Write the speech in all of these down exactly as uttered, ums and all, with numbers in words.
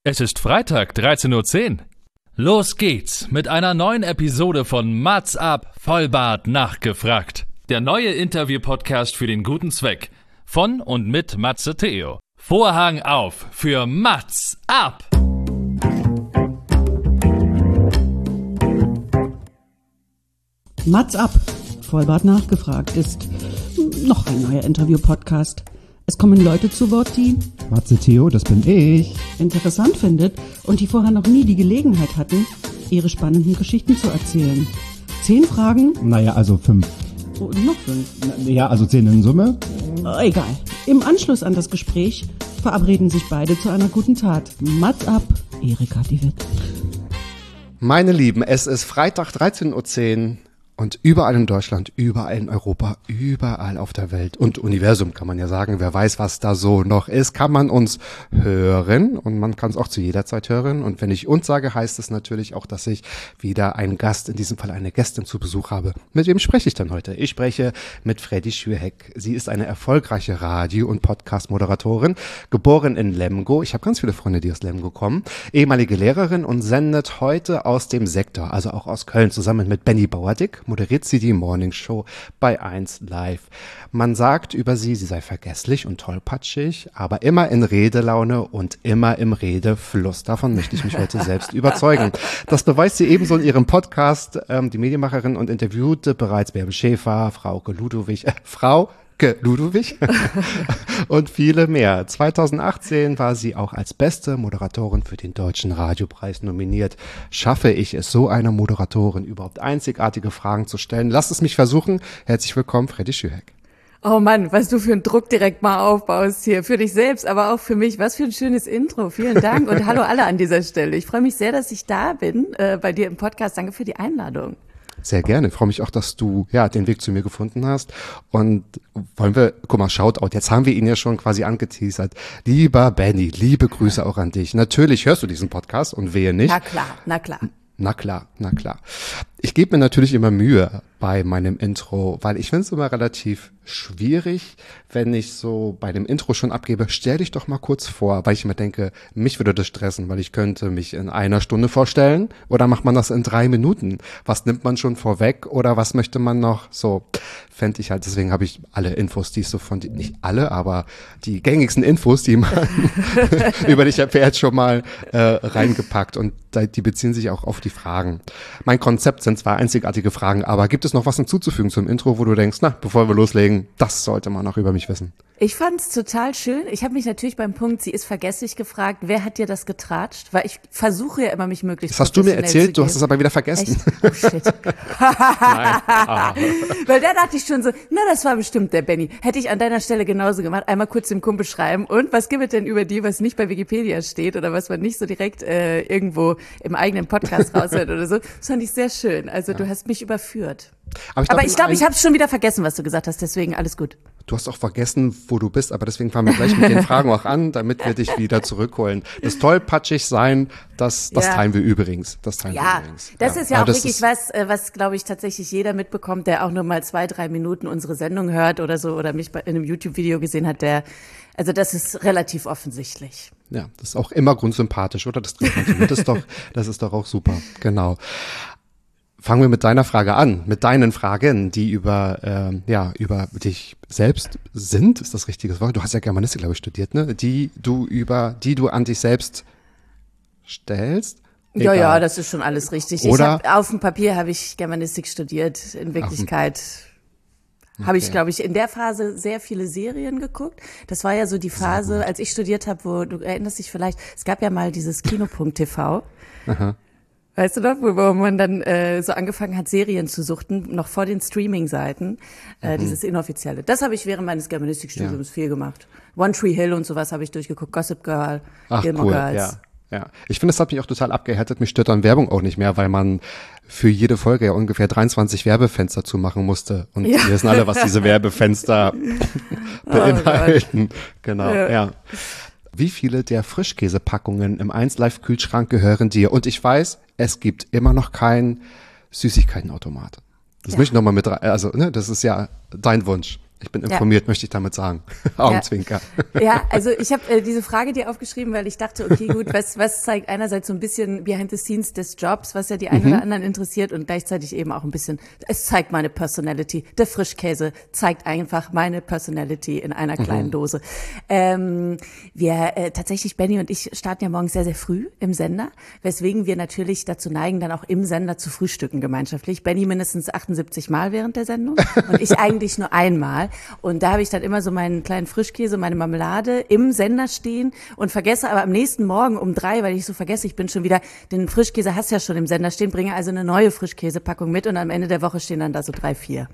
Es ist Freitag, dreizehn Uhr zehn. Los geht's mit einer neuen Episode von Mats ab, Vollbart nachgefragt. Der neue Interview-Podcast für den guten Zweck. Von und mit Matze Theo. Vorhang auf für Mats ab! Mats ab, Vollbart nachgefragt ist noch ein neuer Interview-Podcast. Es kommen Leute zu Wort, die Matze Theo, das bin ich. interessant findet und die vorher noch nie die Gelegenheit hatten, ihre spannenden Geschichten zu erzählen. Zehn Fragen? Naja, also fünf. Oh, noch fünf. Ja, also zehn in Summe. Oh, egal. Im Anschluss an das Gespräch verabreden sich beide zu einer guten Tat. Mats ab, Erika die Witt. Meine Lieben, es ist Freitag, dreizehn Uhr zehn und überall in Deutschland, überall in Europa, überall auf der Welt und Universum kann man ja sagen, wer weiß, was da so noch ist, kann man uns hören und man kann es auch zu jeder Zeit hören. Und wenn ich uns sage, heißt es natürlich auch, dass ich wieder einen Gast, in diesem Fall eine Gästin zu Besuch habe. Mit wem spreche ich denn heute? Ich spreche mit Freddy Schürheck. Sie ist eine erfolgreiche Radio- und Podcast-Moderatorin, geboren in Lemgo. Ich habe ganz viele Freunde, die aus Lemgo kommen. Ehemalige Lehrerin und sendet heute aus dem Sektor, also auch aus Köln, zusammen mit Benny Bauerdick, moderiert sie die Morning Show bei eins Live. Man sagt über sie, sie sei vergesslich und tollpatschig, aber immer in Redelaune und immer im Redefluss. Davon möchte ich mich heute selbst überzeugen. Das beweist sie ebenso in ihrem Podcast, ähm, die Medienmacherin, und interviewte bereits Bärbel Schäfer, Frauke Ludowig, äh, Frau Ludwig und viele mehr. zweitausendachtzehn war sie auch als beste Moderatorin für den Deutschen Radiopreis nominiert. Schaffe ich es, so einer Moderatorin überhaupt einzigartige Fragen zu stellen? Lasst es mich versuchen. Herzlich willkommen, Freddy Schürheck. Oh Mann, was du für einen Druck direkt mal aufbaust hier. Für dich selbst, aber auch für mich. Was für ein schönes Intro. Vielen Dank und hallo alle an dieser Stelle. Ich freue mich sehr, dass ich da bin äh, bei dir im Podcast. Danke für die Einladung. Sehr gerne. Ich freue mich auch, dass du ja den Weg zu mir gefunden hast. Und wollen wir, guck mal, Shoutout, jetzt haben wir ihn ja schon quasi angeteasert. Lieber Benny, liebe Grüße auch an dich. Natürlich hörst du diesen Podcast und wehe nicht. Na klar, na klar. Na klar, na klar. Ich gebe mir natürlich immer Mühe bei meinem Intro, weil ich finde es immer relativ schwierig, wenn ich so bei dem Intro schon abgebe, stell dich doch mal kurz vor, weil ich immer denke, mich würde das stressen, weil ich könnte mich in einer Stunde vorstellen oder macht man das in drei Minuten? Was nimmt man schon vorweg oder was möchte man noch? So fände ich halt, deswegen habe ich alle Infos, die ich so von, nicht alle, aber die gängigsten Infos, die man über dich erfährt, schon mal äh, reingepackt und die beziehen sich auch auf die Fragen. Mein Konzept sind zwar einzigartige Fragen, aber gibt es noch was hinzuzufügen zum Intro, wo du denkst, na, bevor wir loslegen, das sollte man noch über mich wissen? Ich fand's total schön. Ich habe mich natürlich beim Punkt, sie ist vergesslich, gefragt, wer hat dir das getratscht? Weil ich versuche ja immer, mich möglichst Das hast du mir erzählt, du hast es aber wieder vergessen. Echt? Oh shit. Nein. Ah. Weil da dachte ich schon so, na, das war bestimmt der Benny. Hätte ich an deiner Stelle genauso gemacht. Einmal kurz dem Kumpel schreiben. Und was gibt es denn über die, was nicht bei Wikipedia steht oder was man nicht so direkt äh, irgendwo im eigenen Podcast raushört oder so? Das fand ich sehr schön. Also ja. Du hast mich überführt. Aber ich glaube, ich, glaub, ich habe es schon wieder vergessen, was du gesagt hast. Deswegen alles gut. Du hast auch vergessen, wo du bist, aber deswegen fangen wir gleich mit den Fragen auch an, damit wir dich wieder zurückholen. Das tollpatschig sein, das, das ja. teilen wir übrigens. Das teilen ja, wir übrigens. das ja. ist ja aber auch wirklich was, was, glaube ich, tatsächlich jeder mitbekommt, der auch nur mal zwei, drei Minuten unsere Sendung hört oder so oder mich bei, in einem YouTube-Video gesehen hat, der, also das ist relativ offensichtlich. Ja, das ist auch immer grundsympathisch, oder? Das, das, ist doch, das ist doch auch super, genau. Fangen wir mit deiner Frage an, mit deinen Fragen, die über ähm, ja über dich selbst sind, ist das richtige Wort? Du hast ja Germanistik, glaube ich, studiert, ne? Die du über, die du an dich selbst stellst. Egal. Ja, ja, das ist schon alles richtig. Oder, ich hab, auf dem Papier habe ich Germanistik studiert. In Wirklichkeit okay. habe ich, glaube ich, in der Phase sehr viele Serien geguckt. Das war ja so die Phase, als ich studiert habe, wo du erinnerst dich vielleicht, es gab ja mal dieses Kinopunkt T V. Aha. Weißt du noch, wo man dann äh, so angefangen hat, Serien zu suchten, noch vor den Streaming-Seiten, äh, mhm. dieses Inoffizielle. Das habe ich während meines Germanistikstudiums ja. viel gemacht. One Tree Hill und sowas habe ich durchgeguckt, Gossip Girl, Ach, Gilmore cool. Girls. Ja. Ja, ich finde, das hat mich auch total abgehärtet. Mich stört dann Werbung auch nicht mehr, weil man für jede Folge ja ungefähr dreiundzwanzig Werbefenster zumachen musste. Und ja. wir wissen alle, was diese Werbefenster beinhalten. Oh genau, ja. ja. Wie viele der Frischkäsepackungen im eins Live Kühlschrank gehören dir? Und ich weiß, es gibt immer noch keinen Süßigkeitenautomat. Das ja. möchte ich nochmal mit rein. Also, ne, das ist ja dein Wunsch. Ich bin informiert, ja. möchte ich damit sagen. Augenzwinker. Ja, ja, also ich habe äh, diese Frage dir aufgeschrieben, weil ich dachte, okay, gut, was was zeigt einerseits so ein bisschen behind the scenes des Jobs, was ja die einen mhm. oder anderen interessiert und gleichzeitig eben auch ein bisschen, es zeigt meine Personality. Der Frischkäse zeigt einfach meine Personality in einer kleinen mhm. Dose. Ähm, wir äh, tatsächlich, Benny und ich starten ja morgens sehr, sehr früh im Sender, weswegen wir natürlich dazu neigen, dann auch im Sender zu frühstücken gemeinschaftlich. Benny mindestens achtundsiebzig Mal während der Sendung und ich eigentlich nur einmal. Und da habe ich dann immer so meinen kleinen Frischkäse, meine Marmelade im Sender stehen und vergesse aber am nächsten Morgen um drei, weil ich so vergesse, ich bin schon wieder, den Frischkäse hast ja schon im Sender stehen, bringe also eine neue Frischkäsepackung mit und am Ende der Woche stehen dann da so drei, vier.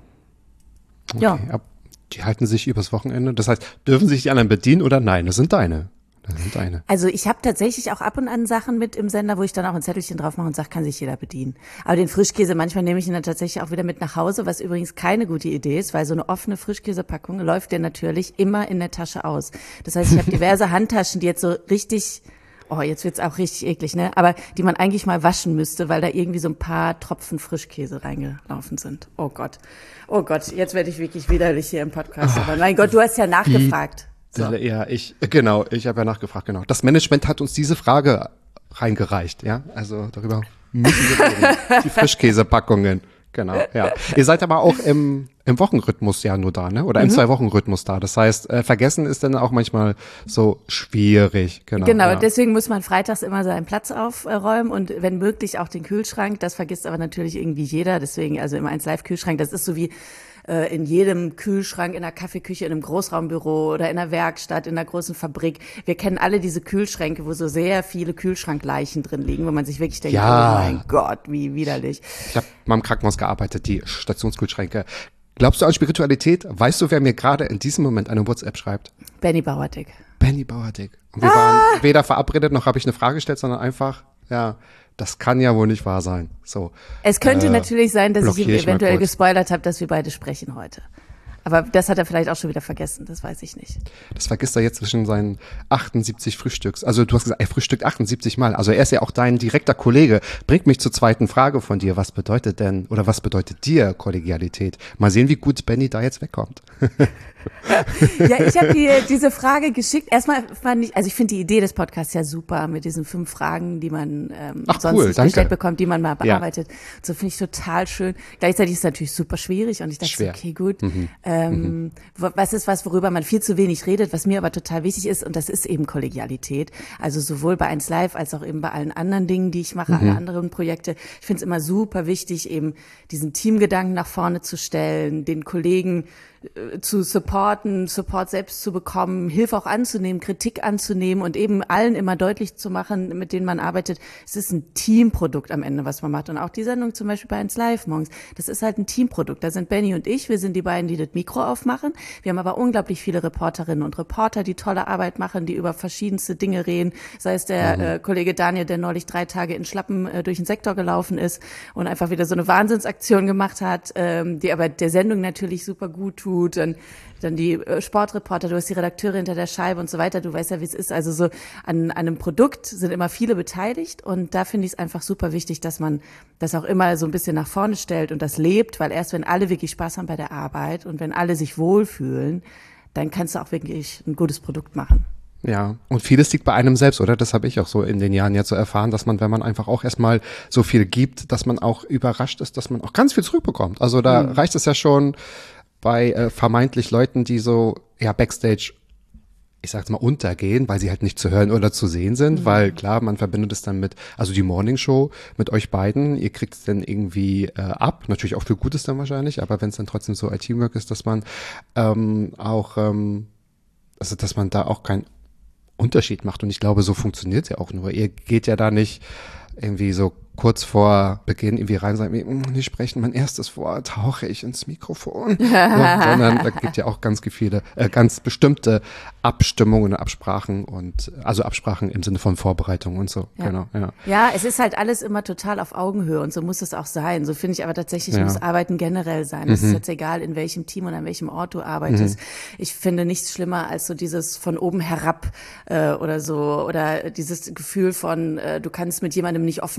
Okay, ja. Ab, die halten sich übers Wochenende. Das heißt, dürfen sich die anderen bedienen oder nein? Das sind deine. Das sind deine. Also ich habe tatsächlich auch ab und an Sachen mit im Sender, wo ich dann auch ein Zettelchen drauf mache und sage, kann sich jeder bedienen. Aber den Frischkäse, manchmal nehme ich ihn dann tatsächlich auch wieder mit nach Hause, was übrigens keine gute Idee ist, weil so eine offene Frischkäsepackung läuft dir natürlich immer in der Tasche aus. Das heißt, ich habe diverse Handtaschen, die jetzt so richtig, oh, jetzt wird's auch richtig eklig, ne? Aber die man eigentlich mal waschen müsste, weil da irgendwie so ein paar Tropfen Frischkäse reingelaufen sind. Oh Gott. Oh Gott, jetzt werde ich wirklich widerlich hier im Podcast. Aber mein Gott, du hast ja nachgefragt. So. Ja, ich, genau, ich habe ja nachgefragt, genau. Das Management hat uns diese Frage reingereicht, ja, also darüber müssen wir reden. Die Frischkäsepackungen, genau, ja. Ihr seid aber auch im, im Wochenrhythmus ja nur da, ne, oder im mhm. Zwei-Wochen-Rhythmus da, das heißt, äh, vergessen ist dann auch manchmal so schwierig, genau. Genau, ja. deswegen muss man freitags immer seinen Platz aufräumen und wenn möglich auch den Kühlschrank, das vergisst aber natürlich irgendwie jeder, deswegen also im eins Live Kühlschrank, das ist so wie in jedem Kühlschrank, in einer Kaffeeküche, in einem Großraumbüro oder in einer Werkstatt, in einer großen Fabrik. Wir kennen alle diese Kühlschränke, wo so sehr viele Kühlschrankleichen drin liegen, wo man sich wirklich denkt, ja. oh mein Gott, wie widerlich. Ich habe mal im Krankenhaus gearbeitet, die Stationskühlschränke. Glaubst du an Spiritualität? Weißt du, wer mir gerade in diesem Moment eine WhatsApp schreibt? Benny Bauerdick. Benny Bauerdick. Und wir ah. waren weder verabredet, noch habe ich eine Frage gestellt, sondern einfach, ja, das kann ja wohl nicht wahr sein. So. Es könnte äh, natürlich sein, dass ich ihm eventuell gespoilert habe, dass wir beide sprechen heute. Aber das hat er vielleicht auch schon wieder vergessen, das weiß ich nicht. Das vergisst er jetzt zwischen seinen achtundsiebzig Frühstücks. Also du hast gesagt, er frühstückt achtundsiebzig Mal. Also er ist ja auch dein direkter Kollege. Bringt mich zur zweiten Frage von dir. Was bedeutet denn, oder was bedeutet dir Kollegialität? Mal sehen, wie gut Benny da jetzt wegkommt. Ja, ich habe die, diese Frage geschickt. Erstmal fand ich, also ich finde die Idee des Podcasts ja super mit diesen fünf Fragen, die man ähm, Ach, sonst cool, nicht danke. gestellt bekommt, die man mal bearbeitet. Ja. So finde ich total schön. Gleichzeitig ist es natürlich super schwierig und ich dachte, Schwer. okay, gut. Mhm. Ähm, mhm. Was ist was, worüber man viel zu wenig redet, was mir aber total wichtig ist und das ist eben Kollegialität. Also sowohl bei eins Live als auch eben bei allen anderen Dingen, die ich mache, mhm. alle anderen Projekte. Ich finde es immer super wichtig, eben diesen Teamgedanken nach vorne zu stellen, den Kollegen zu supporten, Support selbst zu bekommen, Hilfe auch anzunehmen, Kritik anzunehmen und eben allen immer deutlich zu machen, mit denen man arbeitet, es ist ein Teamprodukt am Ende, was man macht. Und auch die Sendung zum Beispiel bei eins Live morgens, das ist halt ein Teamprodukt. Da sind Benny und ich, wir sind die beiden, die das Mikro aufmachen. Wir haben aber unglaublich viele Reporterinnen und Reporter, die tolle Arbeit machen, die über verschiedenste Dinge reden. Sei es der mhm. äh, Kollege Daniel, der neulich drei Tage in Schlappen äh, durch den Sektor gelaufen ist und einfach wieder so eine Wahnsinnsaktion gemacht hat, ähm, die aber der Sendung natürlich super gut tut. Dann, dann die äh, Sportreporter, du hast die Redakteure hinter der Scheibe und so weiter, du weißt ja, wie es ist. Also so an, an einem Produkt sind immer viele beteiligt und da finde ich es einfach super wichtig, dass man das auch immer so ein bisschen nach vorne stellt und das lebt, weil erst wenn alle wirklich Spaß haben bei der Arbeit und wenn alle sich wohlfühlen, dann kannst du auch wirklich ein gutes Produkt machen. Ja, und vieles liegt bei einem selbst, oder? Das habe ich auch so in den Jahren jetzt so erfahren, dass man, wenn man einfach auch erstmal so viel gibt, dass man auch überrascht ist, dass man auch ganz viel zurückbekommt. Also da mhm. reicht es ja schon bei äh, vermeintlich Leuten, die so ja Backstage, ich sag's mal, untergehen, weil sie halt nicht zu hören oder zu sehen sind, mhm. weil klar, man verbindet es dann mit, also die Morning Show mit euch beiden, ihr kriegt es dann irgendwie äh, ab, natürlich auch für Gutes dann wahrscheinlich, aber wenn es dann trotzdem so ein Teamwork ist, dass man ähm, auch, ähm, also dass man da auch keinen Unterschied macht und ich glaube, so funktioniert es ja auch nur. Ihr geht ja da nicht irgendwie so kurz vor Beginn irgendwie rein sagen, die sprechen mein erstes Wort, hauche ich ins Mikrofon. Ja, sondern da gibt ja auch ganz viele, äh, ganz bestimmte Abstimmungen und Absprachen und also Absprachen im Sinne von Vorbereitung und so. Ja. Genau, ja. Ja, es ist halt alles immer total auf Augenhöhe und so muss es auch sein. So finde ich aber tatsächlich, ja. muss Arbeiten generell sein. Es mhm. ist jetzt egal, in welchem Team und an welchem Ort du arbeitest. Mhm. Ich finde nichts schlimmer als so dieses von oben herab äh, oder so oder dieses Gefühl von, äh, du kannst mit jemandem nicht offen über Dinge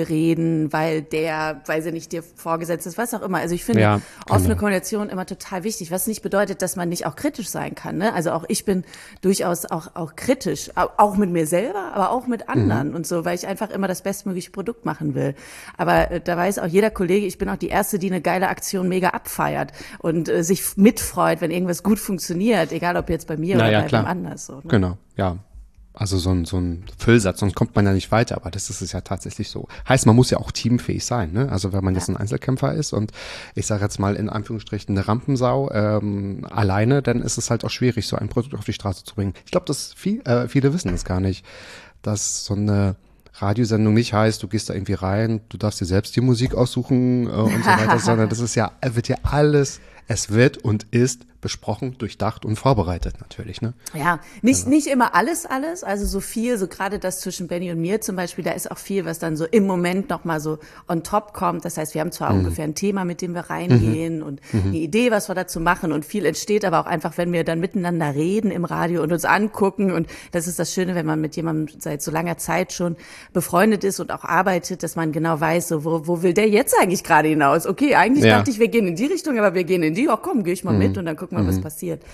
Kollege reden, weil der, weiß ich nicht, dir vorgesetzt ist, was auch immer. Also ich finde Ja, offene genau. Kommunikation immer total wichtig, was nicht bedeutet, dass man nicht auch kritisch sein kann. Ne? Also auch ich bin durchaus auch, auch kritisch, au- auch mit mir selber, aber auch mit anderen Mhm. und so, weil ich einfach immer das bestmögliche Produkt machen will. Aber äh, da weiß auch jeder Kollege, ich bin auch die Erste, die eine geile Aktion mega abfeiert und äh, sich mitfreut, wenn irgendwas gut funktioniert, egal ob jetzt bei mir Na oder ja, bei klar. wem anders. So, ne? Genau, ja. Also so ein, so ein Füllsatz, sonst kommt man ja nicht weiter, aber das ist es ja tatsächlich so. Heißt, man muss ja auch teamfähig sein, ne? Also wenn man jetzt ein Einzelkämpfer ist und ich sage jetzt mal in Anführungsstrichen eine Rampensau ähm, alleine, dann ist es halt auch schwierig, so ein Produkt auf die Straße zu bringen. Ich glaube, dass viel, äh, viele wissen das gar nicht, dass so eine Radiosendung nicht heißt, du gehst da irgendwie rein, du darfst dir selbst die Musik aussuchen äh, und so weiter, sondern das ist ja, wird ja alles, es wird und ist besprochen, durchdacht und vorbereitet natürlich, ne? Ja, nicht, nicht immer alles, alles, also so viel, so gerade das zwischen Benny und mir zum Beispiel, da ist auch viel, was dann so im Moment nochmal so on top kommt. Das heißt, wir haben zwar Mhm. ungefähr ein Thema, mit dem wir reingehen und eine Idee, was wir dazu machen und viel entsteht aber auch einfach, wenn wir dann miteinander reden im Radio und uns angucken und das ist das Schöne, wenn man mit jemandem seit so langer Zeit schon befreundet ist und auch arbeitet, dass man genau weiß, so, wo, wo will der jetzt eigentlich gerade hinaus? Okay, eigentlich Ja. dachte ich, wir gehen in die Richtung, aber wir gehen in die, oh komm, gehe ich mal mit und dann gucken wir, was passiert.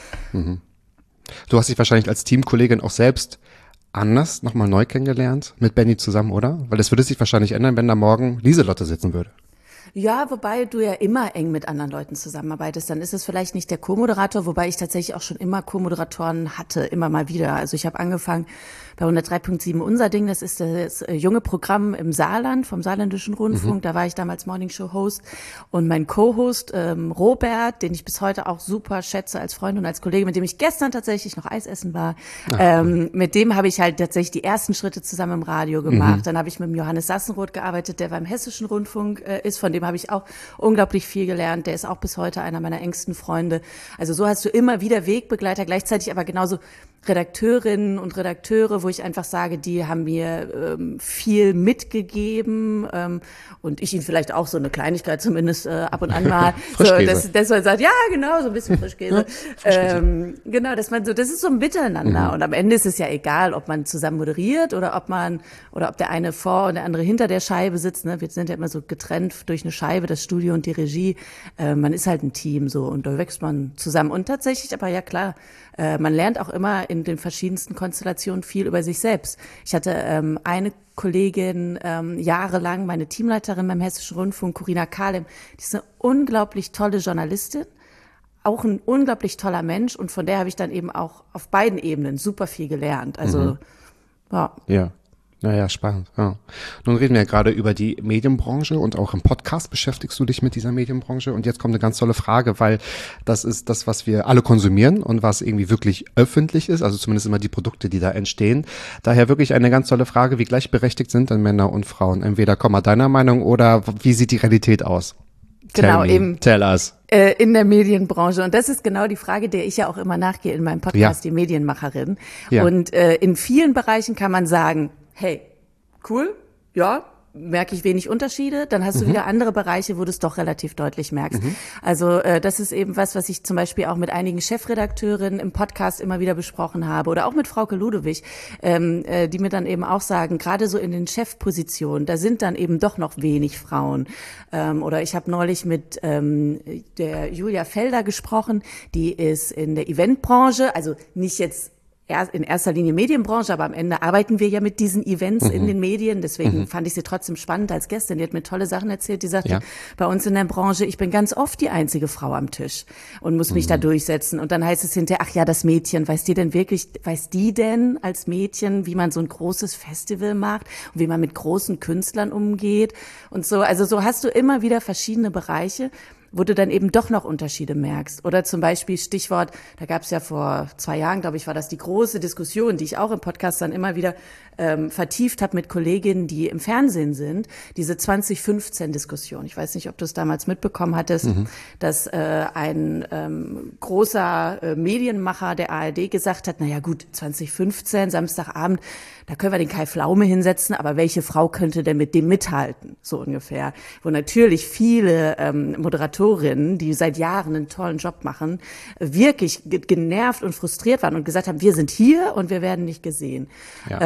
Du hast dich wahrscheinlich als Teamkollegin auch selbst anders nochmal neu kennengelernt, mit Benny zusammen, oder? Weil das würde sich wahrscheinlich ändern, wenn da morgen Lieselotte sitzen würde. Ja, wobei du ja immer eng mit anderen Leuten zusammenarbeitest, dann ist es vielleicht nicht der Co-Moderator, wobei ich tatsächlich auch schon immer Co-Moderatoren hatte, immer mal wieder. Also ich habe angefangen bei hundertdrei Komma sieben Unser Ding, das ist das äh, junge Programm im Saarland vom Saarländischen Rundfunk, mhm. da war ich damals Morningshow-Host und mein Co-Host ähm, Robert, den ich bis heute auch super schätze als Freund und als Kollege, mit dem ich gestern tatsächlich noch Eis essen war, Ach, ähm, cool. mit dem habe ich halt tatsächlich die ersten Schritte zusammen im Radio gemacht. Mhm. Dann habe ich mit dem Johannes Sassenroth gearbeitet, der beim Hessischen Rundfunk äh, ist, von dem habe ich auch unglaublich viel gelernt. Der ist auch bis heute einer meiner engsten Freunde. Also so hast du immer wieder Wegbegleiter, gleichzeitig aber genauso Redakteurinnen und Redakteure, wo ich einfach sage, die haben mir ähm, viel mitgegeben ähm, und ich ihnen vielleicht auch so eine Kleinigkeit zumindest äh, ab und an mal, so, dass, dass man sagt, ja genau, so ein bisschen Frischkäse. Ja, Frischkäse. Ähm, genau, dass man so, das ist so ein Miteinander mhm. und am Ende ist es ja egal, ob man zusammen moderiert oder ob man oder ob der eine vor und der andere hinter der Scheibe sitzt. Ne? Wir sind ja immer so getrennt durch eine Scheibe, das Studio und die Regie. Äh, man ist halt ein Team so und da wächst man zusammen und tatsächlich, aber ja klar, äh, man lernt auch immer in den verschiedensten Konstellationen viel über sich selbst. Ich hatte ähm, eine Kollegin ähm, jahrelang, meine Teamleiterin beim Hessischen Rundfunk, Corinna Kahlem, die ist eine unglaublich tolle Journalistin, auch ein unglaublich toller Mensch und von der habe ich dann eben auch auf beiden Ebenen super viel gelernt. Also, mhm. ja. Ja. Naja, spannend. Ja. Nun reden wir ja gerade über die Medienbranche und auch im Podcast beschäftigst du dich mit dieser Medienbranche. Und jetzt kommt eine ganz tolle Frage, weil das ist das, was wir alle konsumieren und was irgendwie wirklich öffentlich ist, also zumindest immer die Produkte, die da entstehen. Daher wirklich eine ganz tolle Frage, wie gleichberechtigt sind denn Männer und Frauen? Entweder komm mal deiner Meinung oder wie sieht die Realität aus? Genau, tell me, eben. Tell us. Äh, in der Medienbranche. Und das ist genau die Frage, der ich ja auch immer nachgehe in meinem Podcast, Ja. die Medienmacherin. Ja. Und äh, in vielen Bereichen kann man sagen, hey, cool, ja, merke ich wenig Unterschiede. Dann hast du Mhm. wieder andere Bereiche, wo du es doch relativ deutlich merkst. Mhm. Also äh, das ist eben was, was ich zum Beispiel auch mit einigen Chefredakteurinnen im Podcast immer wieder besprochen habe oder auch mit Frauke Ludewig, ähm, äh, die mir dann eben auch sagen, gerade so in den Chefpositionen, da sind dann eben doch noch wenig Frauen. Ähm, oder ich habe neulich mit ähm, der Julia Felder gesprochen, die ist in der Eventbranche, also nicht jetzt in erster Linie Medienbranche, aber am Ende arbeiten wir ja mit diesen Events mhm. in den Medien. Deswegen mhm. fand ich sie trotzdem spannend als Gästin. Die hat mir tolle Sachen erzählt. Die sagte, ja. bei uns in der Branche, ich bin ganz oft die einzige Frau am Tisch und muss mich mhm. da durchsetzen. Und dann heißt es hinterher, ach ja, das Mädchen, weiß die denn wirklich, weiß die denn als Mädchen, wie man so ein großes Festival macht und wie man mit großen Künstlern umgeht und so. Also so hast du immer wieder verschiedene Bereiche, wo du dann eben doch noch Unterschiede merkst. Oder zum Beispiel Stichwort, da gab es ja vor zwei Jahren, glaube ich, war das die große Diskussion, die ich auch im Podcast dann immer wieder ähm, vertieft habe mit Kolleginnen, die im Fernsehen sind, diese zwanzig fünfzehn-Diskussion. Ich weiß nicht, ob du es damals mitbekommen hattest, mhm. dass äh, ein ähm, großer äh, Medienmacher der A R D gesagt hat, naja gut, zwanzig fünfzehn, Samstagabend, da können wir den Kai Pflaume hinsetzen, aber welche Frau könnte denn mit dem mithalten? So ungefähr. Wo natürlich viele ähm, Moderatorinnen, die seit Jahren einen tollen Job machen, wirklich genervt und frustriert waren und gesagt haben, wir sind hier und wir werden nicht gesehen. Ja. Ähm,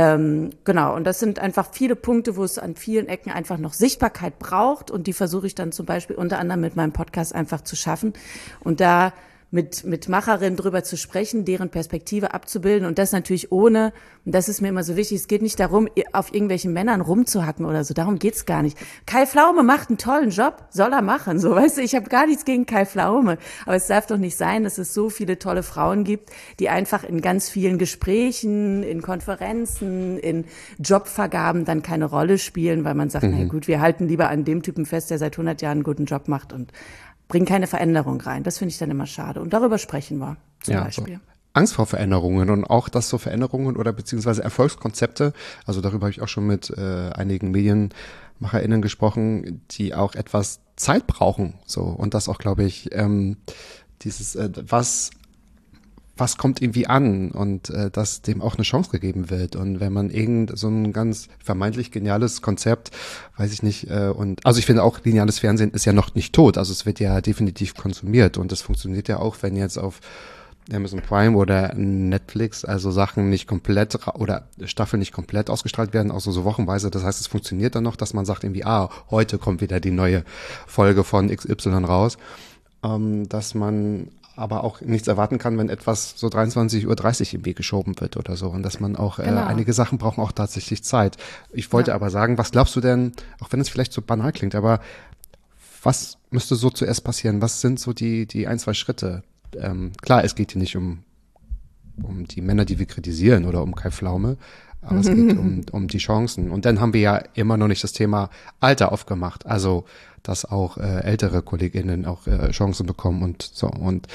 Ähm, genau, und das sind einfach viele Punkte, wo es an vielen Ecken einfach noch Sichtbarkeit braucht und die versuche ich dann zum Beispiel unter anderem mit meinem Podcast einfach zu schaffen und da mit mit Macherinnen drüber zu sprechen, deren Perspektive abzubilden und das natürlich ohne, und das ist mir immer so wichtig, es geht nicht darum, auf irgendwelchen Männern rumzuhacken oder so, darum geht's gar nicht. Kai Pflaume macht einen tollen Job, soll er machen, so, weißt du, ich habe gar nichts gegen Kai Pflaume, aber es darf doch nicht sein, dass es so viele tolle Frauen gibt, die einfach in ganz vielen Gesprächen, in Konferenzen, in Jobvergaben dann keine Rolle spielen, weil man sagt, mhm. na gut, wir halten lieber an dem Typen fest, der seit hundert Jahren einen guten Job macht und bringt keine Veränderung rein. Das finde ich dann immer schade. Und darüber sprechen wir zum ja, Beispiel. So. Angst vor Veränderungen und auch, dass so Veränderungen oder beziehungsweise Erfolgskonzepte, also darüber habe ich auch schon mit äh, einigen MedienmacherInnen gesprochen, die auch etwas Zeit brauchen. So und das auch, glaube ich, ähm, dieses, äh, was was kommt irgendwie an und äh, dass dem auch eine Chance gegeben wird. Und wenn man irgend so ein ganz vermeintlich geniales Konzept, weiß ich nicht, äh, und also ich finde auch, lineales Fernsehen ist ja noch nicht tot, also es wird ja definitiv konsumiert und das funktioniert ja auch, wenn jetzt auf Amazon Prime oder Netflix also Sachen nicht komplett oder Staffeln nicht komplett ausgestrahlt werden, auch so, so wochenweise. Das heißt, es funktioniert dann noch, dass man sagt irgendwie, ah, heute kommt wieder die neue Folge von X Y raus, ähm, dass man aber auch nichts erwarten kann, wenn etwas so dreiundzwanzig Uhr dreißig im Weg geschoben wird oder so. Und dass man auch, genau. äh, einige Sachen brauchen auch tatsächlich Zeit. Ich wollte ja. aber sagen, was glaubst du denn, auch wenn es vielleicht so banal klingt, aber was müsste so zuerst passieren? Was sind so die, die ein, zwei Schritte? Ähm, klar, es geht hier nicht um, um die Männer, die wir kritisieren oder um Kai Pflaume, aber es geht um, um die Chancen. Und dann haben wir ja immer noch nicht das Thema Alter aufgemacht. Also, dass auch äh, ältere KollegInnen auch äh, Chancen bekommen und so. Und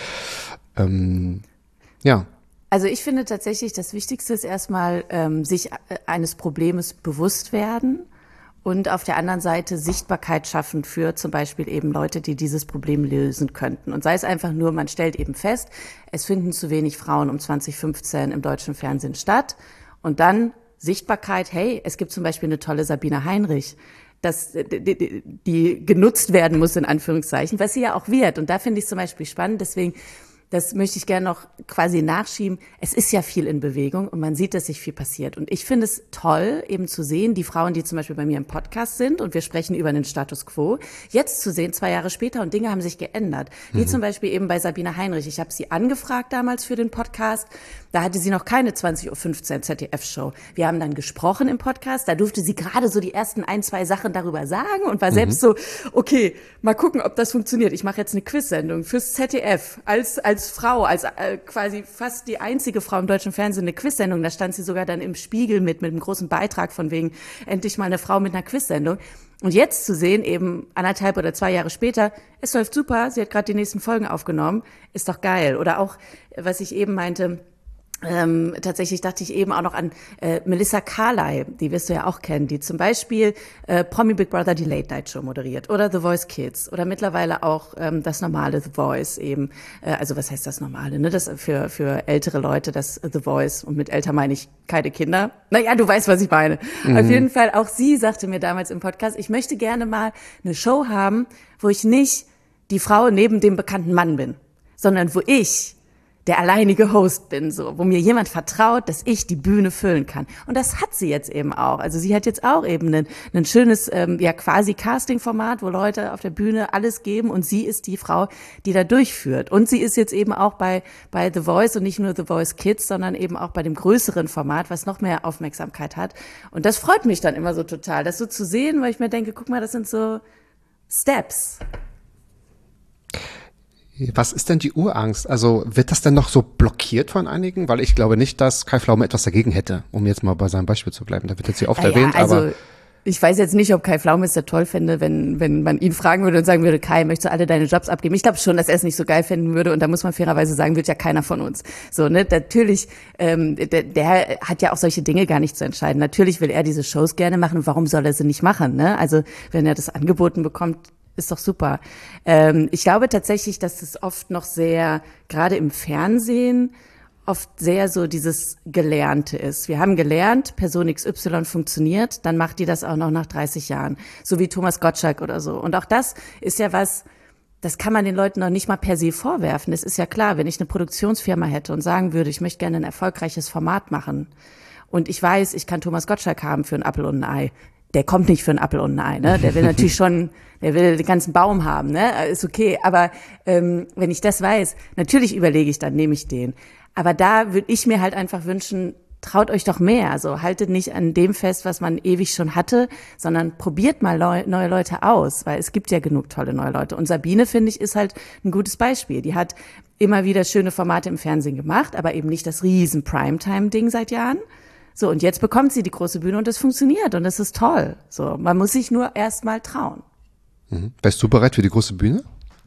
ähm, ja. Also ich finde tatsächlich, das Wichtigste ist erstmal, ähm, sich eines Problems bewusst werden und auf der anderen Seite Sichtbarkeit schaffen für zum Beispiel eben Leute, die dieses Problem lösen könnten. Und sei es einfach nur, man stellt eben fest, es finden zu wenig Frauen um zwanzig fünfzehn im deutschen Fernsehen statt. Und dann Sichtbarkeit, hey, es gibt zum Beispiel eine tolle Sabine Heinrich, dass die, die genutzt werden muss, in Anführungszeichen, was sie ja auch wird. Und da finde ich es zum Beispiel spannend, deswegen, das möchte ich gerne noch quasi nachschieben. Es ist ja viel in Bewegung und man sieht, dass sich viel passiert. Und ich finde es toll, eben zu sehen, die Frauen, die zum Beispiel bei mir im Podcast sind und wir sprechen über den Status quo, jetzt zu sehen, zwei Jahre später und Dinge haben sich geändert. Wie mhm. zum Beispiel eben bei Sabine Heinrich. Ich habe sie angefragt damals für den Podcast. Da hatte sie noch keine zwanzig Uhr fünfzehn Z D F-Show. Wir haben dann gesprochen im Podcast. Da durfte sie gerade so die ersten ein, zwei Sachen darüber sagen und war mhm. selbst so, okay, mal gucken, ob das funktioniert. Ich mache jetzt eine Quiz-Sendung fürs Z D F als als Als Frau, als äh, quasi fast die einzige Frau im deutschen Fernsehen eine Quizsendung. Da stand sie sogar dann im Spiegel mit, mit einem großen Beitrag von wegen, endlich mal eine Frau mit einer Quizsendung. Und jetzt zu sehen, eben anderthalb oder zwei Jahre später, es läuft super, sie hat gerade die nächsten Folgen aufgenommen, ist doch geil. Oder auch, was ich eben meinte, Ähm, tatsächlich dachte ich eben auch noch an äh, Melissa Carley, die wirst du ja auch kennen, die zum Beispiel äh, Promi Big Brother die Late Night Show moderiert oder The Voice Kids oder mittlerweile auch ähm, das normale The Voice eben, äh, also was heißt das normale, ne? Das für für ältere Leute, das The Voice, und mit älter meine ich keine Kinder. Naja, du weißt, was ich meine. Mhm. Auf jeden Fall, auch sie sagte mir damals im Podcast, ich möchte gerne mal eine Show haben, wo ich nicht die Frau neben dem bekannten Mann bin, sondern wo ich der alleinige Host bin, so, wo mir jemand vertraut, dass ich die Bühne füllen kann. Und das hat sie jetzt eben auch. Also sie hat jetzt auch eben ein, ein schönes, ähm, ja quasi Casting-Format, wo Leute auf der Bühne alles geben und sie ist die Frau, die da durchführt. Und sie ist jetzt eben auch bei bei The Voice und nicht nur The Voice Kids, sondern eben auch bei dem größeren Format, was noch mehr Aufmerksamkeit hat. Und das freut mich dann immer so total, das so zu sehen, weil ich mir denke, guck mal, das sind so Steps. Was ist denn die Urangst? Also wird das denn noch so blockiert von einigen? Weil ich glaube nicht, dass Kai Pflaume etwas dagegen hätte, um jetzt mal bei seinem Beispiel zu bleiben. Da wird jetzt hier oft ja, erwähnt, also aber ich weiß jetzt nicht, ob Kai Pflaume es ja toll fände, wenn wenn man ihn fragen würde und sagen würde, Kai, möchtest du alle deine Jobs abgeben? Ich glaube schon, dass er es nicht so geil finden würde. Und da muss man fairerweise sagen, wird ja keiner von uns. So, ne, natürlich, ähm, der, der hat ja auch solche Dinge gar nicht zu entscheiden. Natürlich will er diese Shows gerne machen. Warum soll er sie nicht machen? Ne? Also wenn er das angeboten bekommt, ist doch super. Ähm, ich glaube tatsächlich, dass es oft noch sehr, gerade im Fernsehen, oft sehr so dieses Gelernte ist. Wir haben gelernt, Person X Y funktioniert, dann macht die das auch noch nach dreißig Jahren. So wie Thomas Gottschalk oder so. Und auch das ist ja was, das kann man den Leuten noch nicht mal per se vorwerfen. Es ist ja klar, wenn ich eine Produktionsfirma hätte und sagen würde, ich möchte gerne ein erfolgreiches Format machen, und ich weiß, ich kann Thomas Gottschalk haben für einen Apfel und ein Ei. Der kommt nicht für einen Apfel und ein Ei, ne? Der will natürlich schon, der will den ganzen Baum haben, ne? Ist okay. Aber ähm, wenn ich das weiß, natürlich überlege ich dann, nehme ich den. Aber da würde ich mir halt einfach wünschen, traut euch doch mehr. Also haltet nicht an dem fest, was man ewig schon hatte, sondern probiert mal leu- neue Leute aus, weil es gibt ja genug tolle neue Leute. Und Sabine, finde ich, ist halt ein gutes Beispiel. Die hat immer wieder schöne Formate im Fernsehen gemacht, aber eben nicht das riesen Primetime-Ding seit Jahren. So, und jetzt bekommt sie die große Bühne und das funktioniert und das ist toll. So, man muss sich nur erst mal trauen. Mhm. Wärst du bereit für die große Bühne?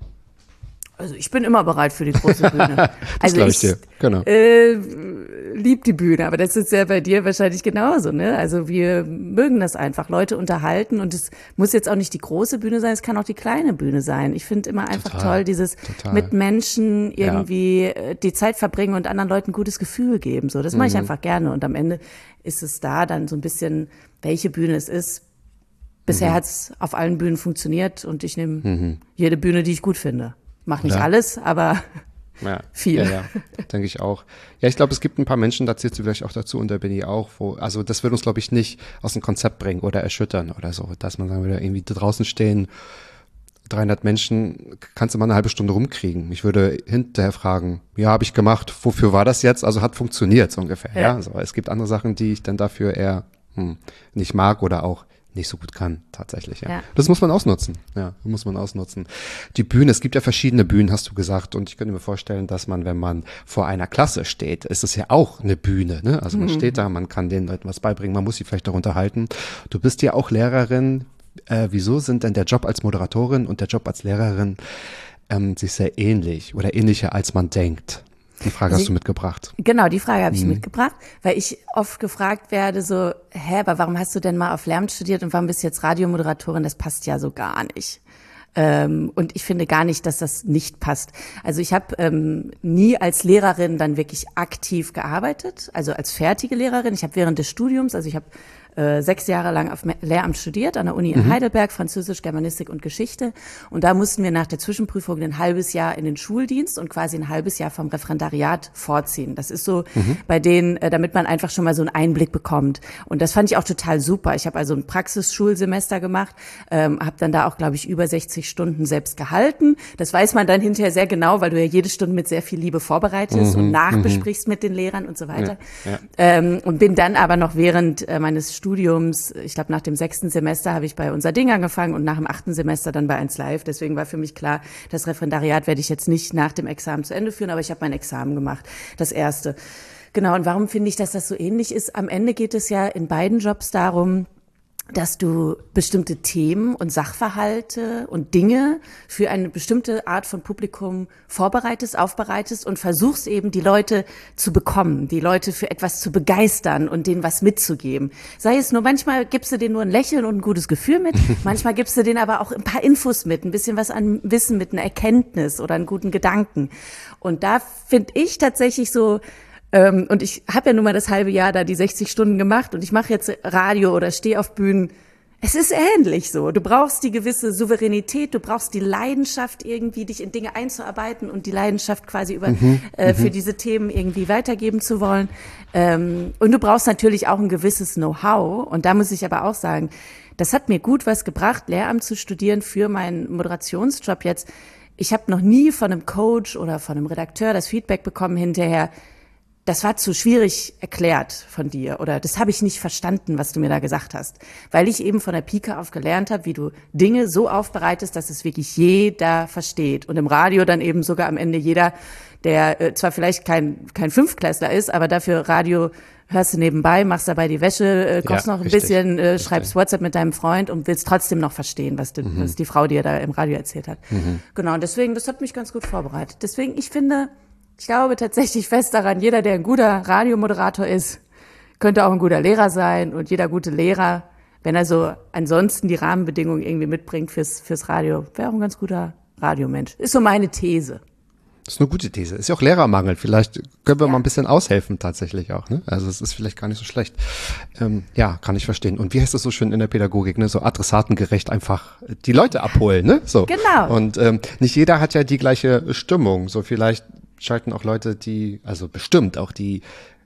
Also ich bin immer bereit für die große Bühne. das also glaube ich, ich dir. Genau. Äh, lieb die Bühne, aber das ist ja bei dir wahrscheinlich genauso, ne? Also wir mögen das einfach, Leute unterhalten und es muss jetzt auch nicht die große Bühne sein, es kann auch die kleine Bühne sein. Ich finde immer einfach Total. toll, dieses Total. mit Menschen irgendwie ja. die Zeit verbringen und anderen Leuten ein gutes Gefühl geben. So, das mache ich Mhm. einfach einfach gerne und am Ende ist es da dann so ein bisschen, welche Bühne es ist. Bisher mhm. hat es auf allen Bühnen funktioniert und ich nehme mhm. jede Bühne, die ich gut finde. Mach nicht Oder? alles, aber Ja, viel. Ja, ja, denke ich auch. Ja, ich glaube, es gibt ein paar Menschen, da zählst du vielleicht auch dazu und da bin ich auch, wo, also das wird uns, glaube ich, nicht aus dem Konzept bringen oder erschüttern oder so, dass man sagen würde, irgendwie draußen stehen, dreihundert Menschen, kannst du mal eine halbe Stunde rumkriegen. Ich würde hinterher fragen, ja, habe ich gemacht, wofür war das jetzt? Also hat funktioniert so ungefähr, ja. ja? Also, es gibt andere Sachen, die ich dann dafür eher hm, nicht mag oder auch nicht so gut kann, tatsächlich, ja. ja. Das muss man ausnutzen, ja, muss man ausnutzen. Die Bühne, es gibt ja verschiedene Bühnen, hast du gesagt, und ich könnte mir vorstellen, dass man, wenn man vor einer Klasse steht, ist es ja auch eine Bühne, ne? Also man mhm. steht da, man kann den Leuten was beibringen, man muss sie vielleicht auch unterhalten. Du bist ja auch Lehrerin. Äh, wieso sind denn der Job als Moderatorin und der Job als Lehrerin ähm, sich sehr ähnlich oder ähnlicher, als man denkt? Die Frage also hast du mitgebracht. Genau, die Frage habe ich mhm. mitgebracht, weil ich oft gefragt werde so, hä, aber warum hast du denn mal auf Lehramt studiert und warum bist du jetzt Radiomoderatorin? Das passt ja so gar nicht. Ähm, und ich finde gar nicht, dass das nicht passt. Also ich habe ähm, nie als Lehrerin dann wirklich aktiv gearbeitet, also als fertige Lehrerin. Ich habe während des Studiums, also ich habe äh, sechs Jahre lang auf Lehramt studiert an der Uni in mhm. Heidelberg, Französisch, Germanistik und Geschichte. Und da mussten wir nach der Zwischenprüfung ein halbes Jahr in den Schuldienst und quasi ein halbes Jahr vom Referendariat vorziehen. Das ist so mhm. bei denen, äh, damit man einfach schon mal so einen Einblick bekommt. Und das fand ich auch total super. Ich habe also ein Praxisschulsemester gemacht, ähm, habe dann da auch, glaube ich, über sechzig Stunden selbst gehalten. Das weiß man dann hinterher sehr genau, weil du ja jede Stunde mit sehr viel Liebe vorbereitest mhm. und nachbesprichst mhm. mit den Lehrern und so weiter. Ja, ja. Ähm, und bin dann aber noch während äh, meines Studiums, ich glaube nach dem sechsten Semester habe ich bei Unser Ding angefangen und nach dem achten Semester dann bei eins Live. Deswegen war für mich klar, das Referendariat werde ich jetzt nicht nach dem Examen zu Ende führen, aber ich habe mein Examen gemacht, das erste. Genau, und warum finde ich, dass das so ähnlich ist? Am Ende geht es ja in beiden Jobs darum, dass du bestimmte Themen und Sachverhalte und Dinge für eine bestimmte Art von Publikum vorbereitest, aufbereitest und versuchst eben, die Leute zu bekommen, die Leute für etwas zu begeistern und denen was mitzugeben. Sei es nur, manchmal gibst du denen nur ein Lächeln und ein gutes Gefühl mit, manchmal gibst du denen aber auch ein paar Infos mit, ein bisschen was an Wissen mit, einer Erkenntnis oder einen guten Gedanken. Und da finde ich tatsächlich so, Ähm, und ich habe ja nun mal das halbe Jahr da die sechzig Stunden gemacht und ich mache jetzt Radio oder stehe auf Bühnen. Es ist ähnlich so. Du brauchst die gewisse Souveränität, du brauchst die Leidenschaft irgendwie, dich in Dinge einzuarbeiten und die Leidenschaft quasi über mhm, äh, für diese Themen irgendwie weitergeben zu wollen. Ähm, und du brauchst natürlich auch ein gewisses Know-how. Und da muss ich aber auch sagen, das hat mir gut was gebracht, Lehramt zu studieren für meinen Moderationsjob jetzt. Ich habe noch nie von einem Coach oder von einem Redakteur das Feedback bekommen hinterher, das war zu schwierig erklärt von dir oder das habe ich nicht verstanden, was du mir da gesagt hast, weil ich eben von der Pike auf gelernt habe, wie du Dinge so aufbereitest, dass es wirklich jeder versteht und im Radio dann eben sogar am Ende jeder, der äh, zwar vielleicht kein kein Fünftklässler ist, aber dafür Radio hörst du nebenbei, machst dabei die Wäsche, äh, kochst ja, noch ein richtig, bisschen, äh, schreibst WhatsApp mit deinem Freund und willst trotzdem noch verstehen, was, du, mhm. was die Frau dir da im Radio erzählt hat. Mhm. Genau, und deswegen, das hat mich ganz gut vorbereitet. Deswegen, ich finde, ich glaube tatsächlich fest daran, jeder, der ein guter Radiomoderator ist, könnte auch ein guter Lehrer sein und jeder gute Lehrer, wenn er so ansonsten die Rahmenbedingungen irgendwie mitbringt fürs, fürs Radio, wäre auch ein ganz guter Radiomensch. Ist so meine These. Das ist eine gute These. Ist ja auch Lehrermangel. Vielleicht können wir ja. mal ein bisschen aushelfen tatsächlich auch. Ne? Also es ist vielleicht gar nicht so schlecht. Ähm, ja, kann ich verstehen. Und wie heißt das so schön in der Pädagogik? Ne? So adressatengerecht einfach die Leute abholen. Ne? So. Genau. Und ähm, nicht jeder hat ja die gleiche Stimmung. So vielleicht schalten auch Leute, die, also bestimmt auch die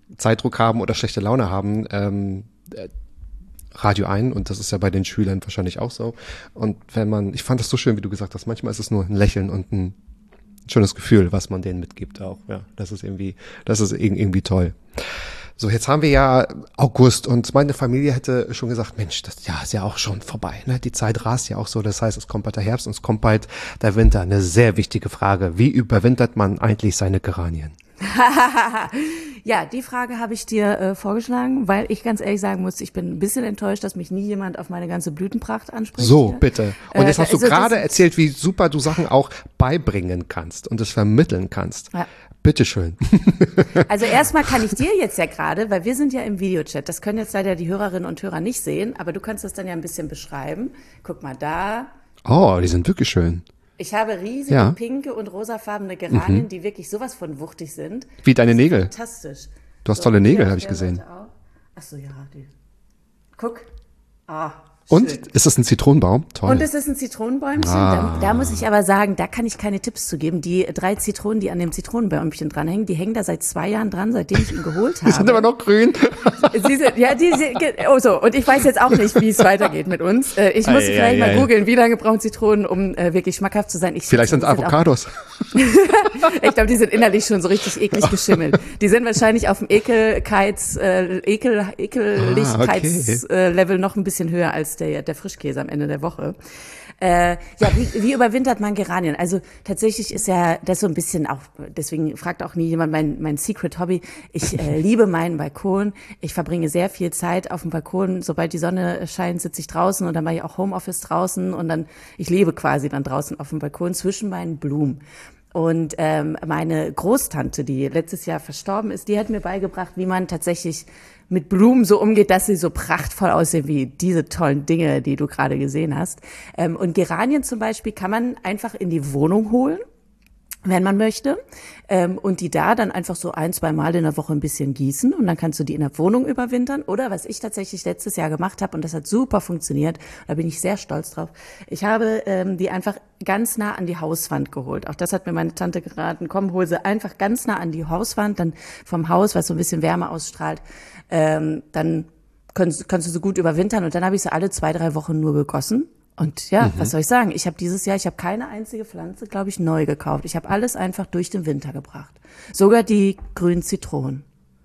Zeitdruck haben oder schlechte Laune haben, ähm, Radio ein, und das ist ja bei den Schülern wahrscheinlich auch so. Und wenn man, ich fand das so schön, wie du gesagt hast, manchmal ist es nur ein Lächeln und ein schönes Gefühl, was man denen mitgibt auch. Ja, das ist irgendwie, das ist irgendwie toll. So, jetzt haben wir ja August und meine Familie hätte schon gesagt, Mensch, das Jahr ist ja auch schon vorbei, ne? Die Zeit rast ja auch so, das heißt, es kommt bald der Herbst und es kommt bald der Winter. Eine sehr wichtige Frage. Wie überwintert man eigentlich seine Geranien? Ja, die Frage habe ich dir äh, vorgeschlagen, weil ich ganz ehrlich sagen muss, ich bin ein bisschen enttäuscht, dass mich nie jemand auf meine ganze Blütenpracht anspricht. So, hier. bitte. Und jetzt Äh, hast du also gerade das- erzählt, wie super du Sachen auch beibringen kannst und es vermitteln kannst. Ja. Bitteschön. Also erstmal kann ich dir jetzt ja gerade, weil wir sind ja im Videochat, das können jetzt leider die Hörerinnen und Hörer nicht sehen, aber du kannst das dann ja ein bisschen beschreiben. Guck mal da. Oh, die sind wirklich schön. Ich habe riesige Ja. pinke und rosafarbene Geranien, die wirklich sowas von wuchtig sind. Wie deine Nägel. Fantastisch. Du hast tolle und Nägel, hier habe auf ich der gesehen. Seite auch. Ach so, ja, die. Guck. Ah, Und schön. ist das ein Zitronenbaum? Toll. Und es ist ein Zitronenbäumchen. Ah. Da, da muss ich aber sagen, da kann ich keine Tipps zu geben. Die drei Zitronen, die an dem Zitronenbäumchen dranhängen, die hängen da seit zwei Jahren dran, seitdem ich ihn geholt habe. die sind aber noch grün. Sie sind, ja, die sind, oh so, und ich weiß jetzt auch nicht, wie es weitergeht mit uns. Äh, Ich muss Ei, vielleicht ei, mal ei. googeln, wie lange brauchen Zitronen, um äh, wirklich schmackhaft zu sein. Ich Vielleicht sind es schätze, die Avocados. Auch, ich glaube, die sind innerlich schon so richtig eklig geschimmelt. Die sind wahrscheinlich auf dem Ekelkeits, äh, Ekel, Ekelichkeitslevel äh, Level noch ein bisschen höher als der, der Frischkäse am Ende der Woche. Äh, ja, wie, wie überwintert man Geranien? Also tatsächlich ist ja das so ein bisschen auch, deswegen fragt auch nie jemand mein, mein Secret Hobby. Ich äh, liebe meinen Balkon. Ich verbringe sehr viel Zeit auf dem Balkon. Sobald die Sonne scheint, sitze ich draußen und dann mache ich auch Homeoffice draußen und dann, ich lebe quasi dann draußen auf dem Balkon zwischen meinen Blumen. Und ähm, meine Großtante, die letztes Jahr verstorben ist, die hat mir beigebracht, wie man tatsächlich mit Blumen so umgeht, dass sie so prachtvoll aussehen wie diese tollen Dinge, die du gerade gesehen hast. Ähm, und Geranien zum Beispiel kann man einfach in die Wohnung holen, wenn man möchte, ähm, und die da dann einfach so ein, zwei Mal in der Woche ein bisschen gießen und dann kannst du die in der Wohnung überwintern. Oder was ich tatsächlich letztes Jahr gemacht habe, und das hat super funktioniert, da bin ich sehr stolz drauf, ich habe ähm, die einfach ganz nah an die Hauswand geholt. Auch das hat mir meine Tante geraten, komm, hol sie einfach ganz nah an die Hauswand, dann vom Haus, weil es so ein bisschen Wärme ausstrahlt, ähm, dann kannst, kannst du so gut überwintern. Und dann habe ich sie alle zwei, drei Wochen nur gegossen. Und ja, mhm. was soll ich sagen? Ich habe dieses Jahr, ich habe keine einzige Pflanze, glaube ich, neu gekauft. Ich habe alles einfach durch den Winter gebracht. Sogar die grünen Zitronen.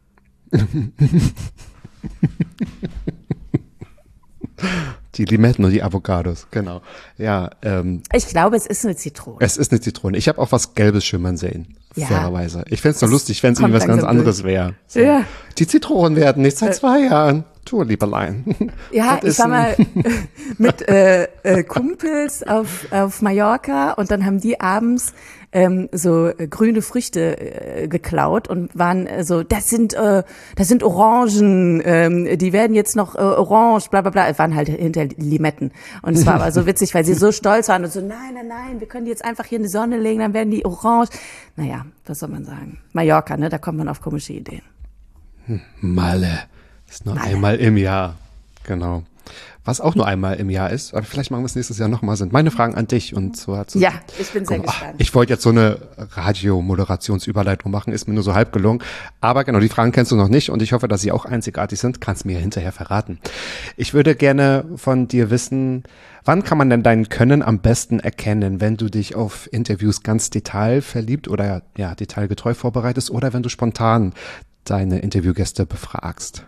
Die Limetten und die Avocados, genau. Ja, ähm, Ich glaube, es ist eine Zitrone. es ist eine Zitrone. Ich habe auch was Gelbes schimmern sehen, Ja. fairerweise. Ich fände es nur lustig, wenn es kommt irgendwie was ganz langsam anderes durch. wäre. So. Ja. Die Zitronen werden nicht seit zwei Jahren. Tu, Liebelein. Ja, Das ich ist war ein- mal mit äh, äh, Kumpels auf, auf Mallorca und dann haben die abends ähm, so äh, grüne Früchte äh, geklaut und waren äh, so, das sind äh, das sind Orangen, ähm, die werden jetzt noch äh, orange, bla bla bla. Es waren halt hinter Limetten. Und es war aber so witzig, weil sie so stolz waren und so, nein, nein, nein, wir können die jetzt einfach hier in die Sonne legen, dann werden die orange. Naja, was soll man sagen? Mallorca, ne, da kommt man auf komische Ideen. Malle. Ist nur Malle. einmal im Jahr. Genau. Was auch nur einmal im Jahr ist, aber vielleicht machen wir es nächstes Jahr nochmal, sind meine Fragen an dich. Und so hat Ja, ich bin sehr Guck mal, gespannt. Ich wollte jetzt so eine Radiomoderationsüberleitung machen, ist mir nur so halb gelungen. Aber genau, die Fragen kennst du noch nicht und ich hoffe, dass sie auch einzigartig sind. Kannst mir hinterher verraten. Ich würde gerne von dir wissen, wann kann man denn dein Können am besten erkennen, wenn du dich auf Interviews ganz detailverliebt oder ja detailgetreu vorbereitest oder wenn du spontan deine Interviewgäste befragst?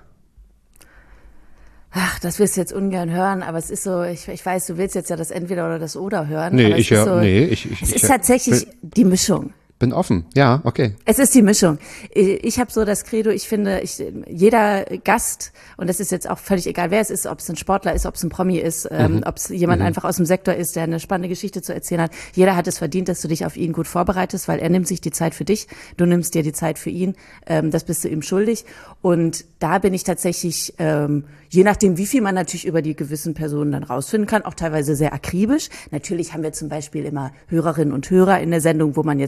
Ach, das wirst du jetzt ungern hören, aber es ist so, ich, ich weiß, du willst jetzt ja das Entweder oder das Oder hören. Nee, aber es ich ist hör- so, nee, ich- ich- Es ich ist hör- tatsächlich die Mischung. Bin offen. Ja, okay. Es ist die Mischung. Ich habe so das Credo, ich finde, ich, jeder Gast, und das ist jetzt auch völlig egal, wer es ist, ob es ein Sportler ist, ob es ein Promi ist, ähm, Mhm. ob es jemand Mhm. einfach aus dem Sektor ist, der eine spannende Geschichte zu erzählen hat. Jeder hat es verdient, dass du dich auf ihn gut vorbereitest, weil er nimmt sich die Zeit für dich, du nimmst dir die Zeit für ihn, ähm, das bist du ihm schuldig. Und da bin ich tatsächlich, ähm, je nachdem, wie viel man natürlich über die gewissen Personen dann rausfinden kann, auch teilweise sehr akribisch. Natürlich haben wir zum Beispiel immer Hörerinnen und Hörer in der Sendung, wo man jetzt nicht so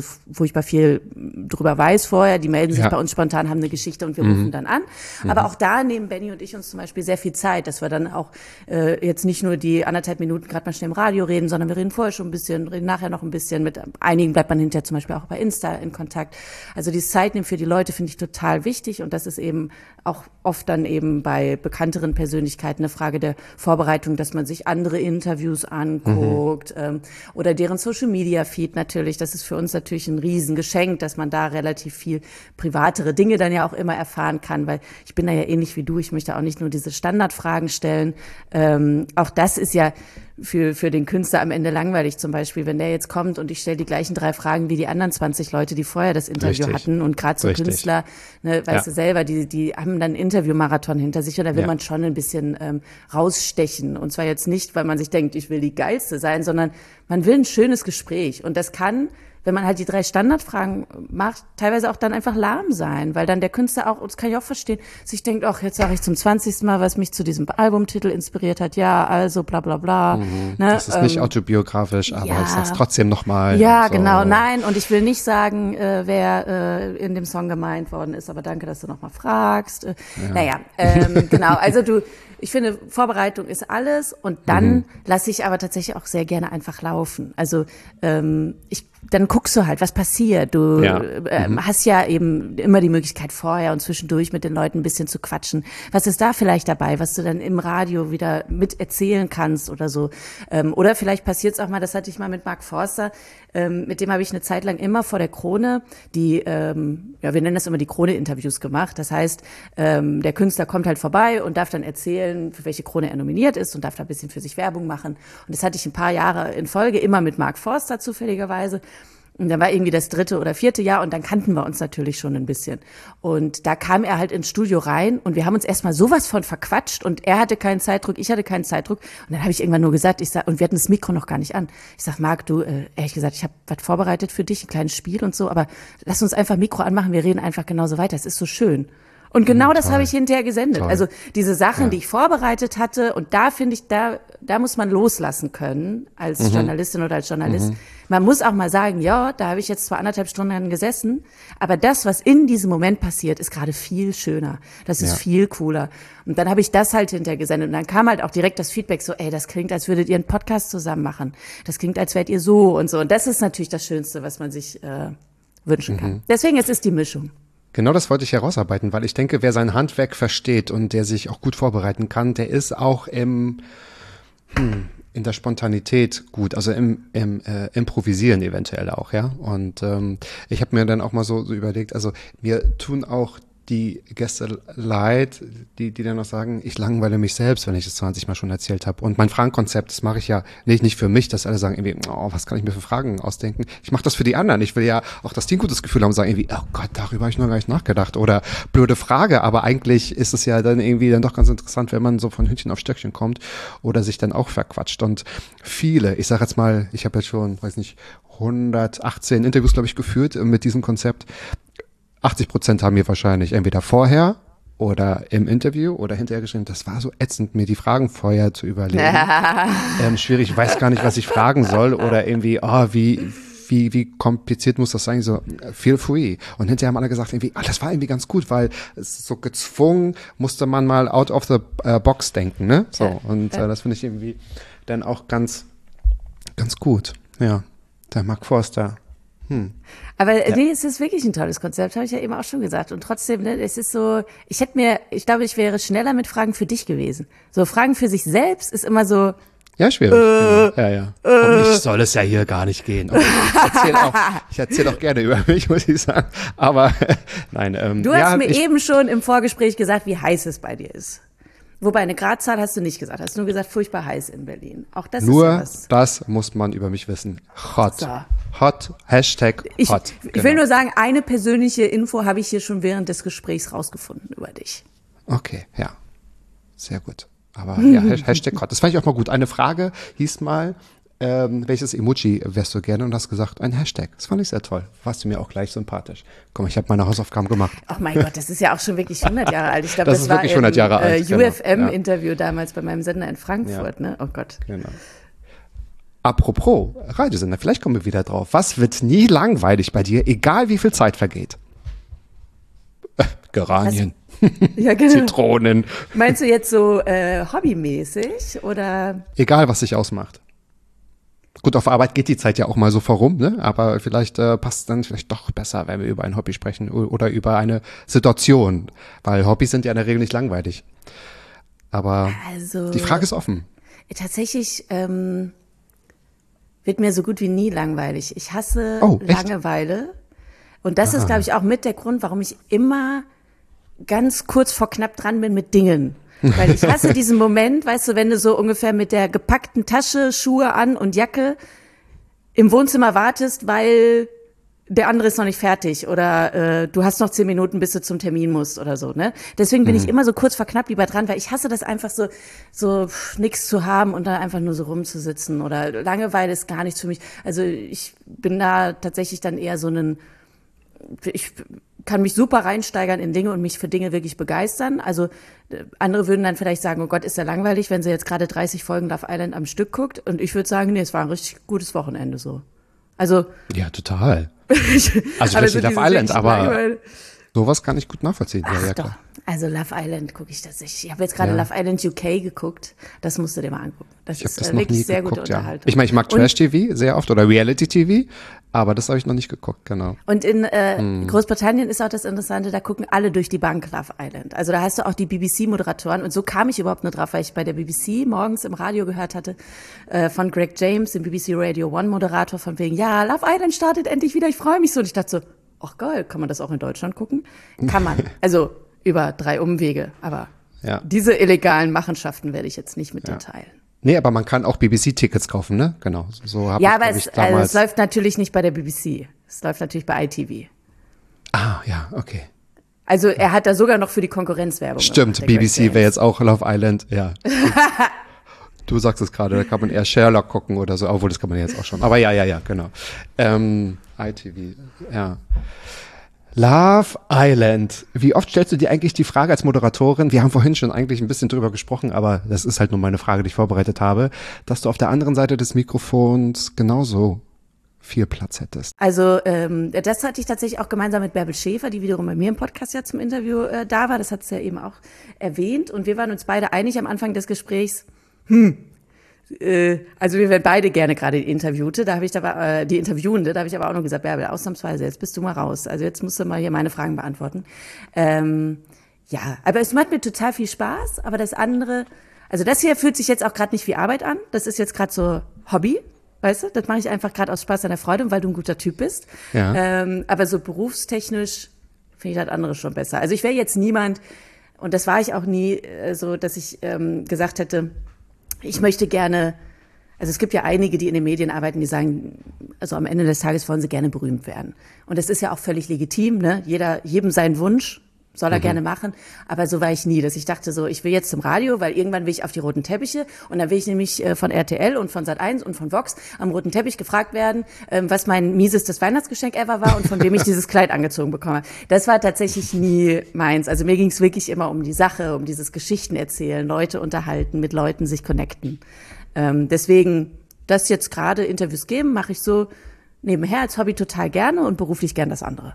furchtbar viel drüber weiß vorher. Die melden sich Ja. bei uns spontan, haben eine Geschichte und wir Mhm. rufen dann an. Aber auch da nehmen Benny und ich uns zum Beispiel sehr viel Zeit, dass wir dann auch äh, jetzt nicht nur die anderthalb Minuten gerade mal schnell im Radio reden, sondern wir reden vorher schon ein bisschen, reden nachher noch ein bisschen. Mit einigen bleibt man hinterher zum Beispiel auch bei Insta in Kontakt. Also dieses Zeit nehmen für die Leute finde ich total wichtig und das ist eben auch oft dann eben bei bekannteren Persönlichkeiten eine Frage der Vorbereitung, dass man sich andere Interviews anguckt mhm. ähm, oder deren Social-Media-Feed natürlich. Das ist für uns natürlich ein Riesengeschenk, dass man da relativ viel privatere Dinge dann ja auch immer erfahren kann, weil ich bin da ja ähnlich wie du. Ich möchte auch nicht nur diese Standardfragen stellen. Ähm, auch das ist ja für für den Künstler am Ende langweilig zum Beispiel, wenn der jetzt kommt und ich stelle die gleichen drei Fragen wie die anderen zwanzig Leute, die vorher das Interview Richtig. hatten und gerade so Richtig. Künstler, ne, weißt Ja. du selber, die die haben dann einen Interviewmarathon hinter sich und da will Ja. man schon ein bisschen ähm, rausstechen und zwar jetzt nicht, weil man sich denkt, ich will die Geilste sein, sondern man will ein schönes Gespräch und das kann, wenn man halt die drei Standardfragen macht, teilweise auch dann einfach lahm sein, weil dann der Künstler auch, das kann ich auch verstehen, sich denkt, ach, jetzt sage ich zum zwanzigsten Mal, was mich zu diesem Albumtitel inspiriert hat, ja, also bla bla bla. Mhm. Ne, Das ist nicht ähm, autobiografisch, aber ja. ich sag's trotzdem nochmal. Ja, so. genau, nein, und ich will nicht sagen, äh, wer äh, in dem Song gemeint worden ist, aber danke, dass du nochmal fragst. Äh, Ja. Naja, ähm, genau, also du, ich finde, Vorbereitung ist alles und dann Mhm. lasse ich aber tatsächlich auch sehr gerne einfach laufen. Also ähm, ich dann guckst du halt, was passiert. Du Ja. ähm, Mhm. hast ja eben immer die Möglichkeit vorher und zwischendurch mit den Leuten ein bisschen zu quatschen. Was ist da vielleicht dabei, was du dann im Radio wieder mit erzählen kannst oder so? Ähm, oder vielleicht passiert es auch mal, das hatte ich mal mit Mark Forster, ähm, mit dem habe ich eine Zeit lang immer vor der Krone die, ähm, ja, wir nennen das immer die Krone-Interviews gemacht. Das heißt, ähm, der Künstler kommt halt vorbei und darf dann erzählen, für welche Krone er nominiert ist und darf da ein bisschen für sich Werbung machen. Und das hatte ich ein paar Jahre in Folge, immer mit Mark Forster zufälligerweise. Und dann war irgendwie das dritte oder vierte Jahr und dann kannten wir uns natürlich schon ein bisschen. Und da kam er halt ins Studio rein und wir haben uns erstmal sowas von verquatscht und er hatte keinen Zeitdruck, ich hatte keinen Zeitdruck. Und dann habe ich irgendwann nur gesagt, ich sag, und wir hatten das Mikro noch gar nicht an. Ich sag, Marc, du, äh, ehrlich gesagt, ich habe was vorbereitet für dich, ein kleines Spiel und so, aber lass uns einfach Mikro anmachen, wir reden einfach genauso weiter, es ist so schön. Und genau Mhm, das toll. habe ich hinterher gesendet. Toll. Also diese Sachen, Ja. die ich vorbereitet hatte und da finde ich, da da muss man loslassen können als Mhm. Journalistin oder als Journalist. Man muss auch mal sagen, ja, da habe ich jetzt zwar anderthalb Stunden gesessen, aber das, was in diesem Moment passiert, ist gerade viel schöner. Das ist Ja. viel cooler. Und dann habe ich das halt hinterher gesendet und dann kam halt auch direkt das Feedback so, ey, das klingt, als würdet ihr einen Podcast zusammen machen. Das klingt, als wärt ihr so und so. Und das ist natürlich das Schönste, was man sich äh, wünschen kann. Deswegen, es ist die Mischung. Genau das wollte ich herausarbeiten, weil ich denke, wer sein Handwerk versteht und der sich auch gut vorbereiten kann, der ist auch im, hm, in der Spontanität gut, also im, im äh, Improvisieren eventuell auch, ja. Und ähm, ich habe mir dann auch mal so, so überlegt, also mir tun auch die Gäste leid, die die dann noch sagen, ich langweile mich selbst, wenn ich das zwanzig Mal schon erzählt habe. Und mein Fragenkonzept, das mache ich ja nicht, nicht für mich, dass alle sagen irgendwie, oh, was kann ich mir für Fragen ausdenken? Ich mache das für die anderen. Ich will ja auch, dass die ein gutes Gefühl haben und sagen irgendwie, oh Gott, darüber habe ich noch gar nicht nachgedacht. Oder blöde Frage, aber eigentlich ist es ja dann irgendwie dann doch ganz interessant, wenn man so von Hündchen auf Stöckchen kommt oder sich dann auch verquatscht. Und viele, ich sage jetzt mal, ich habe jetzt schon, weiß nicht, hundertachtzehn Interviews, glaube ich, geführt mit diesem Konzept. achtzig Prozent haben mir wahrscheinlich entweder vorher oder im Interview oder hinterher geschrieben, das war so ätzend, mir die Fragen vorher zu überlegen. ähm, schwierig, ich weiß gar nicht, was ich fragen soll oder irgendwie, oh, wie, wie, wie kompliziert muss das sein? So, feel free. Und hinterher haben alle gesagt, irgendwie, ah, das war irgendwie ganz gut, weil es so gezwungen, musste man mal out of the uh, box denken, ne? So, Ja, und ja. Äh, das finde ich irgendwie dann auch ganz, ganz gut. Ja, der Mark Forster. Hm. Aber nee, es ist wirklich ein tolles Konzept, habe ich ja eben auch schon gesagt. Und trotzdem, ne, es ist so, ich hätte mir, ich glaube, ich wäre schneller mit Fragen für dich gewesen. So Fragen für sich selbst ist immer so, Ja, schwierig. Äh, genau. Ja, ja. Um mich soll es ja hier gar nicht gehen. Okay, ich erzähle auch, ich erzähle auch gerne über mich, muss ich sagen. Aber nein. Ähm, du ja, hast mir ich, eben schon im Vorgespräch gesagt, wie heiß es bei dir ist. Wobei eine Gradzahl hast du nicht gesagt, hast nur gesagt, furchtbar heiß in Berlin. Auch das ist ja Nur was. das muss man über mich wissen. Hot. So. Hot. Hashtag Ich, hot. ich Genau. will nur sagen, eine persönliche Info habe ich hier schon während des Gesprächs rausgefunden über dich. Okay, ja. Sehr gut. Aber ja, Has- Hashtag hot. Das fand ich auch mal gut. Eine Frage hieß mal, ähm, welches Emoji wärst du gerne? Und hast gesagt, ein Hashtag. Das fand ich sehr toll. Warst du mir auch gleich sympathisch. Komm, ich habe meine Hausaufgaben gemacht. Oh mein Gott, das ist ja auch schon wirklich hundert Jahre alt. Ich glaube, Das das, ist war wirklich im hundert Jahre alt, äh, genau. U F M-Interview damals bei meinem Sender in Frankfurt. Ja. Ne? Oh Gott. Genau. Apropos Radiosender, vielleicht kommen wir wieder drauf. Was wird nie langweilig bei dir, egal wie viel Zeit vergeht? Äh, Geranien, Ja, genau. Zitronen, Meinst du jetzt so äh, hobbymäßig oder? egal was sich ausmacht. Gut, auf Arbeit geht die Zeit ja auch mal so vorum, ne? Aber vielleicht äh, passt es dann vielleicht doch besser, wenn wir über ein Hobby sprechen o- oder über eine Situation, weil Hobbys sind ja in der Regel nicht langweilig. Aber Also die Frage ist offen. tatsächlich ähm, wird mir so gut wie nie langweilig. Ich hasse Oh, echt? Langeweile. Und das ist, glaube ich, auch mit der Grund, warum ich immer ganz kurz vor knapp dran bin mit Dingen. Weil ich hasse diesen Moment, weißt du, wenn du so ungefähr mit der gepackten Tasche, Schuhe an und Jacke im Wohnzimmer wartest, weil der andere ist noch nicht fertig oder äh, du hast noch zehn Minuten, bis du zum Termin musst oder so, ne? Deswegen bin ich immer so kurz vor knapp lieber dran, weil ich hasse das einfach so, so nichts zu haben und dann einfach nur so rumzusitzen oder Langeweile ist gar nichts für mich. Also ich bin da tatsächlich dann eher so ein, ich kann mich super reinsteigern in Dinge und mich für Dinge wirklich begeistern. Also äh, andere würden dann vielleicht sagen, oh Gott, ist ja langweilig, wenn sie jetzt gerade dreißig Folgen Love Island am Stück guckt. Und ich würde sagen, nee, es war ein richtig gutes Wochenende so. Also Ja, total. Also aber vielleicht so nicht auf diese Island, richtig aber Langeweile- sowas kann ich gut nachvollziehen. Ach ja, ja, doch, klar. also Love Island gucke ich tatsächlich. Ich habe jetzt gerade Ja. Love Island U K geguckt. Das musst du dir mal angucken. Das Ich habe ist das äh, noch wirklich nie sehr geguckt, gute ja. Unterhaltung. Ich meine, ich mag Und- Trash-T V sehr oft oder Reality-T V, aber das habe ich noch nicht geguckt, genau. Und in äh, Hm. Großbritannien ist auch das Interessante, da gucken alle durch die Bank Love Island. Also da hast du auch die B B C-Moderatoren und so kam ich überhaupt nur drauf, weil ich bei der B B C morgens im Radio gehört hatte äh, von Greg James, dem B B C Radio One Moderator, von wegen, ja, Love Island startet endlich wieder, ich freue mich so. Und ich dachte so, ach geil, kann man das auch in Deutschland gucken? Kann man. Also über drei Umwege, aber Ja. diese illegalen Machenschaften werde ich jetzt nicht mit dir teilen. Nee, aber man kann auch B B C-Tickets kaufen, ne? Genau. So habe Ja, ich, aber glaub es, ich, also damals. es läuft natürlich nicht bei der B B C. Es läuft natürlich bei I T V. ah, ja, okay. Also er hat da sogar noch für die Konkurrenz Werbung Stimmt, gemacht, der B B Greg C James. wäre jetzt auch Love Island, ja. Du sagst es gerade, da kann man eher Sherlock gucken oder so, obwohl das kann man jetzt auch schon. Aber ja, ja, ja, genau. Ähm, I T V, ja. Love Island. Wie oft stellst du dir eigentlich die Frage als Moderatorin, wir haben vorhin schon eigentlich ein bisschen drüber gesprochen, aber das ist halt nur meine Frage, die ich vorbereitet habe, dass du auf der anderen Seite des Mikrofons genauso viel Platz hättest? Also ähm, das hatte ich tatsächlich auch gemeinsam mit Bärbel Schäfer, die wiederum bei mir im Podcast ja zum Interview äh, da war. Das hat sie ja eben auch erwähnt. Und wir waren uns beide einig am Anfang des Gesprächs, hm, äh, also wir wären beide gerne gerade die Interviewte, da habe ich aber, äh, die Interviewende, da habe ich aber auch noch gesagt, Bärbel, ausnahmsweise, jetzt bist du mal raus. Also jetzt musst du mal hier meine Fragen beantworten. Ähm, ja, aber es macht mir total viel Spaß, aber das andere, also das hier fühlt sich jetzt auch gerade nicht wie Arbeit an. Das ist jetzt gerade so Hobby. Weißt du, das mache ich einfach gerade aus Spaß an der Freude und weil du ein guter Typ bist. Ja. Ähm, aber so berufstechnisch finde ich das andere schon besser. Also ich wäre jetzt niemand, und das war ich auch nie, äh, so, dass ich ähm, gesagt hätte, ich möchte gerne, also es gibt ja einige, die in den Medien arbeiten, die sagen, also am Ende des Tages wollen sie gerne berühmt werden. Und das ist ja auch völlig legitim, ne? Jeder, jedem sein Wunsch. Soll er mhm. gerne machen, aber so war ich nie, dass ich dachte so, ich will jetzt zum Radio, weil irgendwann will ich auf die roten Teppiche und dann will ich nämlich äh, von R T L und von Sat eins und von Vox am roten Teppich gefragt werden, ähm, was mein miesestes Weihnachtsgeschenk ever war und von wem ich dieses Kleid angezogen bekomme. Das war tatsächlich nie meins. Also mir ging es wirklich immer um die Sache, um dieses Geschichten erzählen, Leute unterhalten, mit Leuten sich connecten. Ähm, deswegen, das jetzt gerade Interviews geben, mache ich so nebenher als Hobby total gerne und beruflich gern das andere.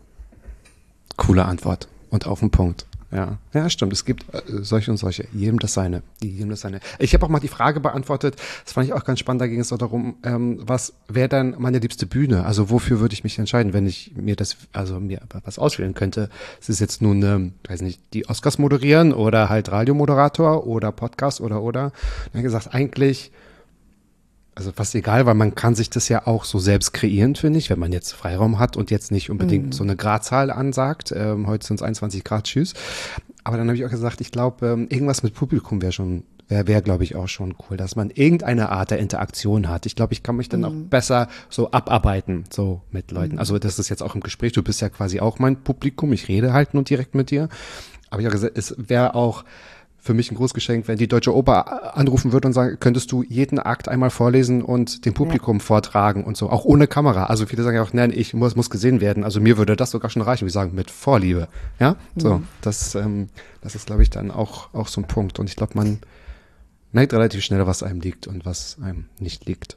Coole Antwort. Und auf den Punkt. Ja, ja, stimmt. Es gibt äh, solche und solche. Jedem das seine. Jedem das seine. Ich habe auch mal die Frage beantwortet. Das fand ich auch ganz spannend. Da ging es auch darum, ähm, was wäre dann meine liebste Bühne? Also wofür würde ich mich entscheiden, wenn ich mir das, also mir was auswählen könnte? Es ist jetzt nun, ähm, weiß nicht, die Oscars moderieren oder halt Radiomoderator oder Podcast oder oder. Dann habe ich gesagt, eigentlich. Also fast egal, weil man kann sich das ja auch so selbst kreieren, finde ich, wenn man jetzt Freiraum hat und jetzt nicht unbedingt mm. so eine Gradzahl ansagt. Ähm, heute sind es einundzwanzig Grad, tschüss. Aber dann habe ich auch gesagt, ich glaube, ähm, irgendwas mit Publikum wäre schon, wäre, wär, glaube ich, auch schon cool, dass man irgendeine Art der Interaktion hat. Ich glaube, ich kann mich dann mm. auch besser so abarbeiten, so mit Leuten. Mm. Also das ist jetzt auch im Gespräch, du bist ja quasi auch mein Publikum, ich rede halt nur direkt mit dir. Aber ich habe gesagt, es wäre auch für mich ein großes Geschenk, wenn die Deutsche Oper anrufen würde und sagen, könntest du jeden Akt einmal vorlesen und dem Publikum ja. vortragen und so, auch ohne Kamera. Also viele sagen ja auch, nein, ich muss, muss gesehen werden. Also mir würde das sogar schon reichen. Wir sagen mit Vorliebe. Ja, so, mhm. das, ähm, das ist, glaube ich, dann auch, auch so ein Punkt. Und ich glaube, man merkt relativ schnell, was einem liegt und was einem nicht liegt.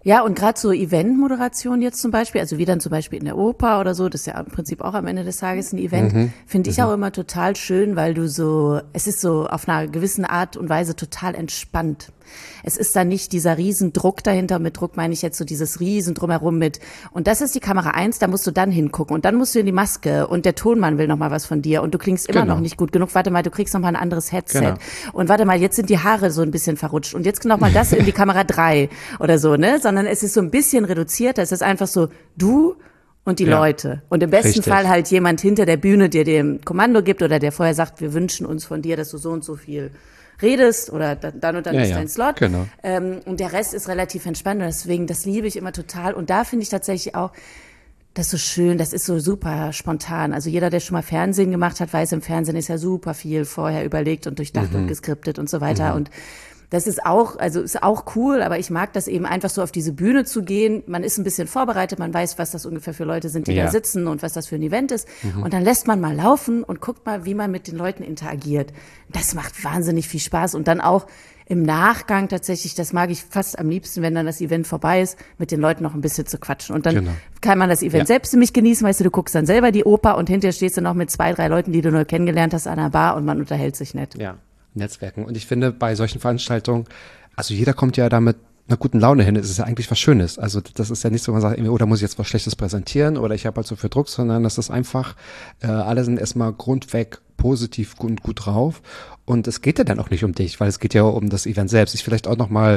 Ja, und gerade so Eventmoderation jetzt zum Beispiel, also wie dann zum Beispiel in der Oper oder so, das ist ja im Prinzip auch am Ende des Tages ein Event, mhm. finde ich mhm. auch immer total schön, weil du so, es ist so auf einer gewissen Art und Weise total entspannt. Es ist da nicht dieser Riesendruck dahinter, mit Druck meine ich jetzt so dieses Riesen drumherum mit, und das ist die Kamera eins, da musst du dann hingucken und dann musst du in die Maske und der Tonmann will noch mal was von dir und du klingst immer genau. noch nicht gut genug, warte mal, du kriegst noch mal ein anderes Headset genau. und warte mal, jetzt sind die Haare so ein bisschen verrutscht und jetzt noch mal das in die Kamera drei oder so, ne, sondern es ist so ein bisschen reduzierter, es ist einfach so, du und die ja. Leute. Und im besten Richtig. Fall halt jemand hinter der Bühne, der dir ein Kommando gibt oder der vorher sagt, wir wünschen uns von dir, dass du so und so viel redest oder dann und dann ja, ist ja. dein Slot. Genau. Ähm, und der Rest ist relativ entspannt und deswegen, das liebe ich immer total. Und da finde ich tatsächlich auch, das ist so schön, das ist so super spontan. Also jeder, der schon mal Fernsehen gemacht hat, weiß, im Fernsehen ist ja super viel vorher überlegt und durchdacht mhm. und geskriptet und so weiter. Mhm. Und das ist auch, also ist auch cool, aber ich mag das eben einfach so auf diese Bühne zu gehen. Man ist ein bisschen vorbereitet, man weiß, was das ungefähr für Leute sind, die ja. da sitzen und was das für ein Event ist. Mhm. Und dann lässt man mal laufen und guckt mal, wie man mit den Leuten interagiert. Das macht wahnsinnig viel Spaß. Und dann auch im Nachgang tatsächlich, das mag ich fast am liebsten, wenn dann das Event vorbei ist, mit den Leuten noch ein bisschen zu quatschen. Und dann genau. kann man das Event ja. selbst nämlich genießen, weißt du, du guckst dann selber die Oper und hinterher stehst du noch mit zwei, drei Leuten, die du neu kennengelernt hast, an der Bar und man unterhält sich nett. Ja. Netzwerken. Und ich finde, bei solchen Veranstaltungen, also jeder kommt ja da mit einer guten Laune hin. Es ist ja eigentlich was Schönes. Also das ist ja nicht so, man sagt, oh, da muss ich jetzt was Schlechtes präsentieren oder ich habe halt so viel Druck, sondern das ist einfach, äh, alle sind erstmal grundweg positiv und gut drauf. Und es geht ja dann auch nicht um dich, weil es geht ja um das Event selbst. Ich vielleicht auch nochmal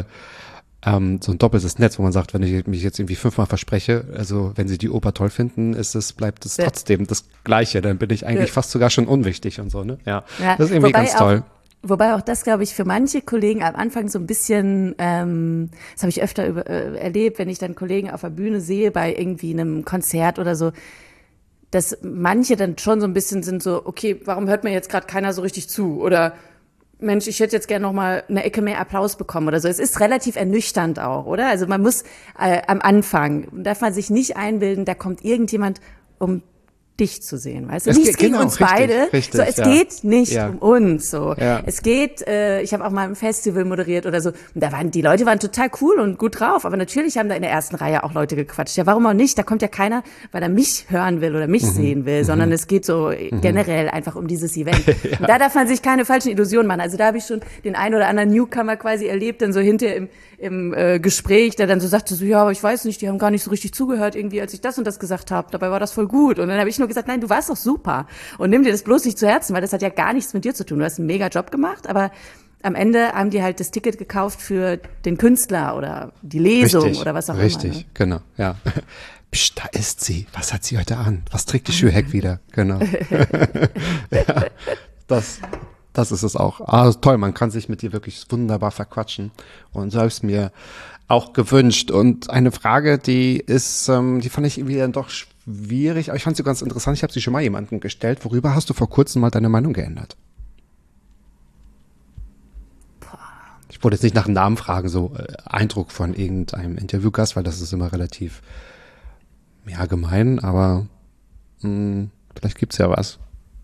ähm, so ein doppeltes Netz, wo man sagt, wenn ich mich jetzt irgendwie fünfmal verspreche, also wenn sie die Oper toll finden, ist es, bleibt es ja. trotzdem das Gleiche. Dann bin ich eigentlich ja. fast sogar schon unwichtig und so, ne? Ja, ja. Das ist irgendwie ganz toll. Wobei auch das, glaube ich, für manche Kollegen am Anfang so ein bisschen, ähm, das habe ich öfter über, äh, erlebt, wenn ich dann Kollegen auf der Bühne sehe, bei irgendwie einem Konzert oder so, dass manche dann schon so ein bisschen sind so, okay, warum hört mir jetzt gerade keiner so richtig zu? Oder Mensch, ich hätte jetzt gerne noch mal eine Ecke mehr Applaus bekommen oder so. Es ist relativ ernüchternd auch, oder? Also man muss äh, am Anfang, darf man sich nicht einbilden, da kommt irgendjemand um dich zu sehen, weißt du? Es Nichts geht, gegen genau, uns richtig, beide. Richtig, so, es ja. geht nicht ja. um uns. So, ja. es geht. Äh, ich habe auch mal ein Festival moderiert oder so. Und da waren die Leute waren total cool und gut drauf. Aber natürlich haben da in der ersten Reihe auch Leute gequatscht. Ja, warum auch nicht? Da kommt ja keiner, weil er mich hören will oder mich mhm. sehen will, mhm. sondern es geht so mhm. generell einfach um dieses Event. ja. Und da darf man sich keine falschen Illusionen machen. Also da habe ich schon den einen oder anderen Newcomer quasi erlebt, dann so hinter im im äh, Gespräch, der dann so sagte so, ja, aber ich weiß nicht, die haben gar nicht so richtig zugehört irgendwie, als ich das und das gesagt habe. Dabei war das voll gut. Und dann habe ich nur gesagt, nein, du warst doch super. Und nimm dir das bloß nicht zu Herzen, weil das hat ja gar nichts mit dir zu tun. Du hast einen mega Job gemacht, aber am Ende haben die halt das Ticket gekauft für den Künstler oder die Lesung richtig, oder was auch richtig, immer. Richtig, ne? genau, ja. Psst, da ist sie. Was hat sie heute an? Was trägt die Schürheck wieder? Genau. ja, das... Das ist es auch. Ah, toll, man kann sich mit dir wirklich wunderbar verquatschen. Und so habe ich es mir auch gewünscht. Und eine Frage, die ist, ähm, die fand ich irgendwie dann doch schwierig, aber ich fand sie ganz interessant. Ich habe sie schon mal jemandem gestellt. Worüber hast du vor kurzem mal deine Meinung geändert? Ich wollte jetzt nicht nach einem Namen fragen, so äh, Eindruck von irgendeinem Interviewgast, weil das ist immer relativ, ja, gemein, aber mh, vielleicht gibt's ja was.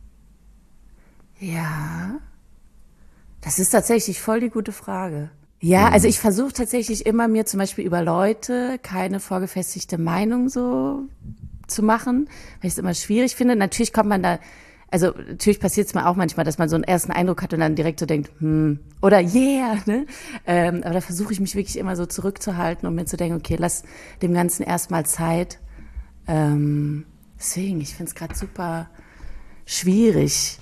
Ja, das ist tatsächlich voll die gute Frage. Ja, also ich versuche tatsächlich immer mir zum Beispiel über Leute keine vorgefestigte Meinung so zu machen, weil ich es immer schwierig finde. Natürlich kommt man da, also natürlich passiert es mir auch manchmal, dass man so einen ersten Eindruck hat und dann direkt so denkt, hm, oder yeah, ne? Ähm, aber da versuche ich mich wirklich immer so zurückzuhalten, um mir zu denken, okay, lass dem Ganzen erstmal Zeit. Ähm, deswegen, ich finde es gerade super schwierig.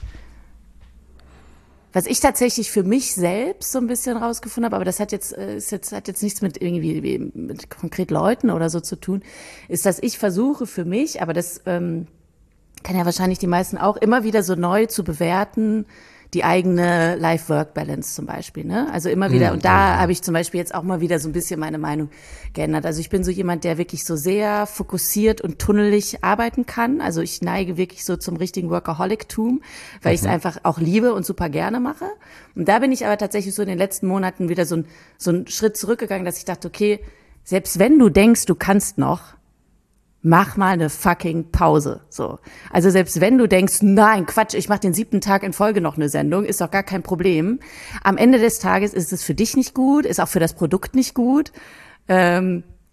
Was ich tatsächlich für mich selbst so ein bisschen rausgefunden habe, aber das hat jetzt, ist jetzt, hat jetzt nichts mit irgendwie mit konkret Leuten oder so zu tun, ist, dass ich versuche für mich, aber das ähm, kann ja wahrscheinlich die meisten auch, immer wieder so neu zu bewerten, die eigene Life-Work-Balance zum Beispiel, ne? Also immer wieder, und da habe ich zum Beispiel jetzt auch mal wieder so ein bisschen meine Meinung geändert. Also ich bin so jemand, der wirklich so sehr fokussiert und tunnelig arbeiten kann. Also ich neige wirklich so zum richtigen Workaholic-Tum, weil mhm. ich es einfach auch liebe und super gerne mache. Und da bin ich aber tatsächlich so in den letzten Monaten wieder so ein, so einen Schritt zurückgegangen, dass ich dachte, okay, selbst wenn du denkst, du kannst noch, mach mal eine fucking Pause, so. Also selbst wenn du denkst, nein, Quatsch, ich mach den siebten Tag in Folge noch eine Sendung, ist doch gar kein Problem. Am Ende des Tages ist es für dich nicht gut, ist auch für das Produkt nicht gut. Ähm,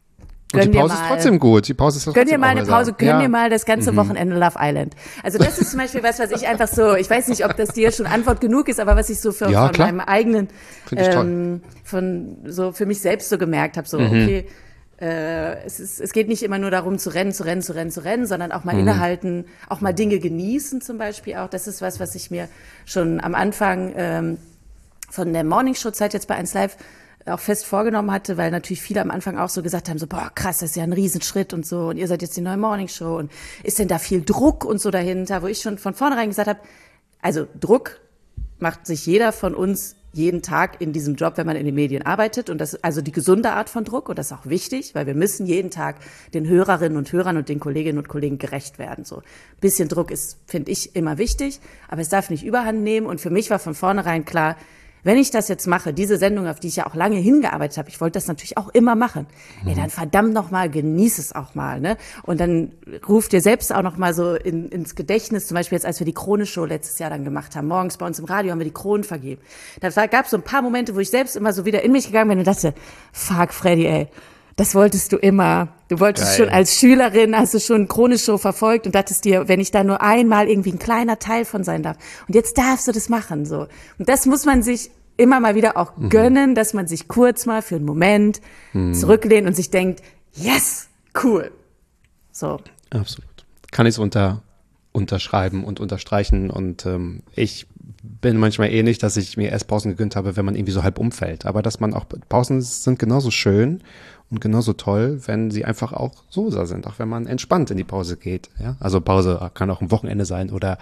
Und die dir Pause mal, ist trotzdem gut. Die Pause ist Gönn trotzdem dir mal auch eine besser. Pause, gönn ja. dir mal das ganze Wochenende Love Island. Also das ist zum Beispiel was, was ich einfach so, ich weiß nicht, ob das dir schon Antwort genug ist, aber was ich so für, Ja, von klar. meinem eigenen, Find ich toll. ähm, von so für mich selbst so gemerkt habe, so okay, äh, es ist, es geht nicht immer nur darum zu rennen, zu rennen, zu rennen, zu rennen, sondern auch mal Mhm. innehalten, auch mal Dinge genießen zum Beispiel auch. Das ist was, was ich mir schon am Anfang ähm, von der Morningshow-Zeit jetzt bei eins Live auch fest vorgenommen hatte, weil natürlich viele am Anfang auch so gesagt haben, so, boah, krass, das ist ja ein Riesenschritt und so und ihr seid jetzt die neue Morningshow und ist denn da viel Druck und so dahinter, wo ich schon von vornherein gesagt habe, also Druck macht sich jeder von uns jeden Tag in diesem Job, wenn man in den Medien arbeitet und das ist also die gesunde Art von Druck und das ist auch wichtig, weil wir müssen jeden Tag den Hörerinnen und Hörern und den Kolleginnen und Kollegen gerecht werden. So ein bisschen Druck ist, finde ich, immer wichtig, aber es darf nicht Überhand nehmen und für mich war von vornherein klar, wenn ich das jetzt mache, diese Sendung, auf die ich ja auch lange hingearbeitet habe, ich wollte das natürlich auch immer machen. Mhm. Ey, dann verdammt noch mal, genieß es auch mal, ne? Und dann ruft dir selbst auch noch mal so in, ins Gedächtnis, zum Beispiel jetzt, als wir die Krone-Show letztes Jahr dann gemacht haben, morgens bei uns im Radio haben wir die Kronen vergeben. Da gab es so ein paar Momente, wo ich selbst immer so wieder in mich gegangen bin und dachte, fuck, Freddy, ey, das wolltest du immer. Du wolltest Geil. schon als Schülerin, hast du schon Krone-Show verfolgt und dachtest dir, wenn ich da nur einmal irgendwie ein kleiner Teil von sein darf. Und jetzt darfst du das machen, so. Und das muss man sich immer mal wieder auch mhm. gönnen, dass man sich kurz mal für einen Moment mhm. zurücklehnt und sich denkt, yes, cool. So. Absolut. Kann ich es unter, unterschreiben und unterstreichen und ähm, ich bin manchmal ähnlich, dass ich mir erst Pausen gegönnt habe, wenn man irgendwie so halb umfällt. Aber dass man auch, Pausen sind genauso schön und genauso toll, wenn sie einfach auch so sind, auch wenn man entspannt in die Pause geht. Ja? Also Pause kann auch ein Wochenende sein oder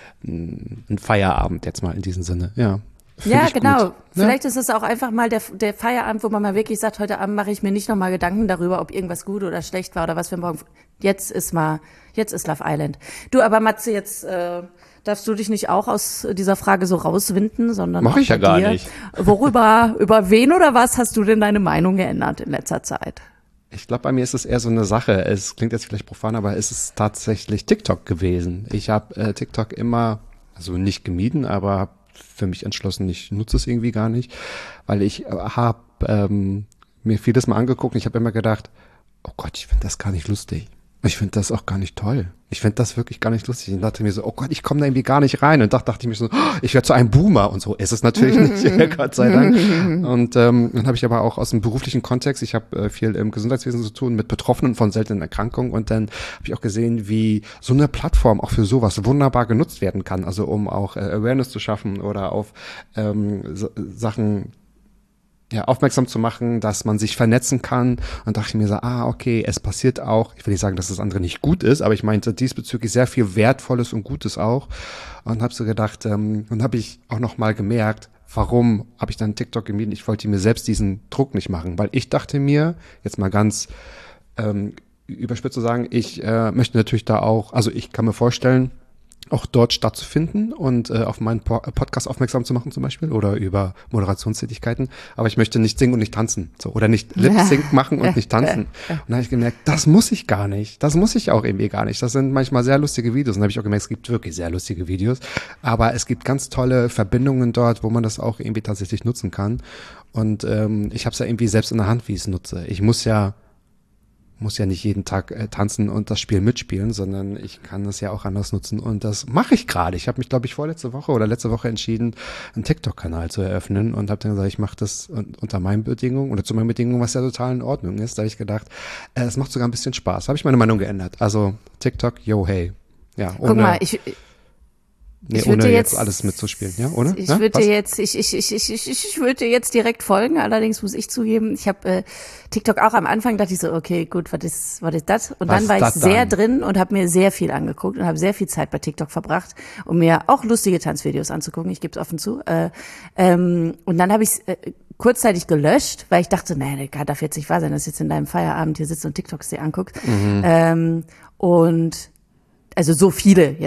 ein Feierabend jetzt mal in diesem Sinne, ja. Find ja, ich genau. gut. Vielleicht ja. ist es auch einfach mal der, der Feierabend, wo man mal wirklich sagt, heute Abend mache ich mir nicht nochmal Gedanken darüber, ob irgendwas gut oder schlecht war oder was wir morgen. Jetzt ist mal, jetzt ist Love Island. Du, aber Matze, jetzt äh, darfst du dich nicht auch aus dieser Frage so rauswinden, sondern mach ich ja gar dir. nicht. Worüber, über wen oder was hast du denn deine Meinung geändert in letzter Zeit? Ich glaube, bei mir ist es eher so eine Sache. Es klingt jetzt vielleicht profan, aber es ist tatsächlich TikTok gewesen. Ich habe äh, TikTok immer, also nicht gemieden, aber habe für mich entschlossen, ich nutze es irgendwie gar nicht, weil ich habe ähm, mir vieles mal angeguckt und ich habe immer gedacht, oh Gott, ich finde das gar nicht lustig. Ich finde das auch gar nicht toll. Ich finde das wirklich gar nicht lustig. Und dachte mir so, oh Gott, ich komme da irgendwie gar nicht rein. Und da dachte ich mir so, oh, ich werde zu einem Boomer. Und so ist es natürlich nicht, Gott sei Dank. Und ähm, dann habe ich aber auch aus dem beruflichen Kontext, ich habe äh, viel im Gesundheitswesen zu tun mit Betroffenen von seltenen Erkrankungen. Und dann habe ich auch gesehen, wie so eine Plattform auch für sowas wunderbar genutzt werden kann. Also um auch äh, Awareness zu schaffen oder auf ähm, so, Sachen ja, aufmerksam zu machen, dass man sich vernetzen kann. Und dachte ich mir so, ah, okay, es passiert auch, ich will nicht sagen, dass das andere nicht gut ist, aber ich meinte diesbezüglich sehr viel Wertvolles und Gutes auch. Und habe so gedacht, ähm, und habe ich auch noch mal gemerkt, warum habe ich dann TikTok gemieden? Ich wollte mir selbst diesen Druck nicht machen, weil ich dachte mir, jetzt mal ganz ähm, überspitzt zu sagen, ich äh, möchte natürlich da auch, also ich kann mir vorstellen, auch dort stattzufinden und äh, auf meinen po- Podcast aufmerksam zu machen zum Beispiel oder über Moderationstätigkeiten, aber ich möchte nicht singen und nicht tanzen so oder nicht Lip-Sync machen und nicht tanzen. Und da habe ich gemerkt, das muss ich gar nicht, das muss ich auch irgendwie gar nicht. Das sind manchmal sehr lustige Videos und da habe ich auch gemerkt, es gibt wirklich sehr lustige Videos, aber es gibt ganz tolle Verbindungen dort, wo man das auch irgendwie tatsächlich nutzen kann und ähm, ich habe es ja irgendwie selbst in der Hand, wie ich es nutze. Ich muss ja muss ja nicht jeden Tag äh, tanzen und das Spiel mitspielen, sondern ich kann das ja auch anders nutzen und das mache ich gerade. Ich habe mich, glaube ich, vorletzte Woche oder letzte Woche entschieden, einen TikTok-Kanal zu eröffnen und habe dann gesagt, ich mache das unter meinen Bedingungen oder zu meinen Bedingungen, was ja total in Ordnung ist. Da habe ich gedacht, äh, es macht sogar ein bisschen Spaß. Habe ich meine Meinung geändert. Also TikTok, yo, hey. Ja, ohne, Guck mal, ich... Nee, ich ohne jetzt, jetzt alles mitzuspielen, ja, oder? Ich ja? würde Was? dir jetzt, ich, ich, ich, ich, ich, ich würde dir jetzt direkt folgen, allerdings muss ich zugeben, ich habe äh, TikTok auch am Anfang, dachte ich so, okay, gut, was ist, was ist das? Und Was dann war ich das sehr dann? drin und habe mir sehr viel angeguckt und habe sehr viel Zeit bei TikTok verbracht, um mir auch lustige Tanzvideos anzugucken, ich gebe es offen zu. Äh, ähm, und dann habe ich äh, kurzzeitig gelöscht, weil ich dachte, nee, das darf jetzt nicht wahr sein, dass du jetzt in deinem Feierabend hier sitzt und TikToks dir anguckst. Mhm. Ähm, und also so viele jetzt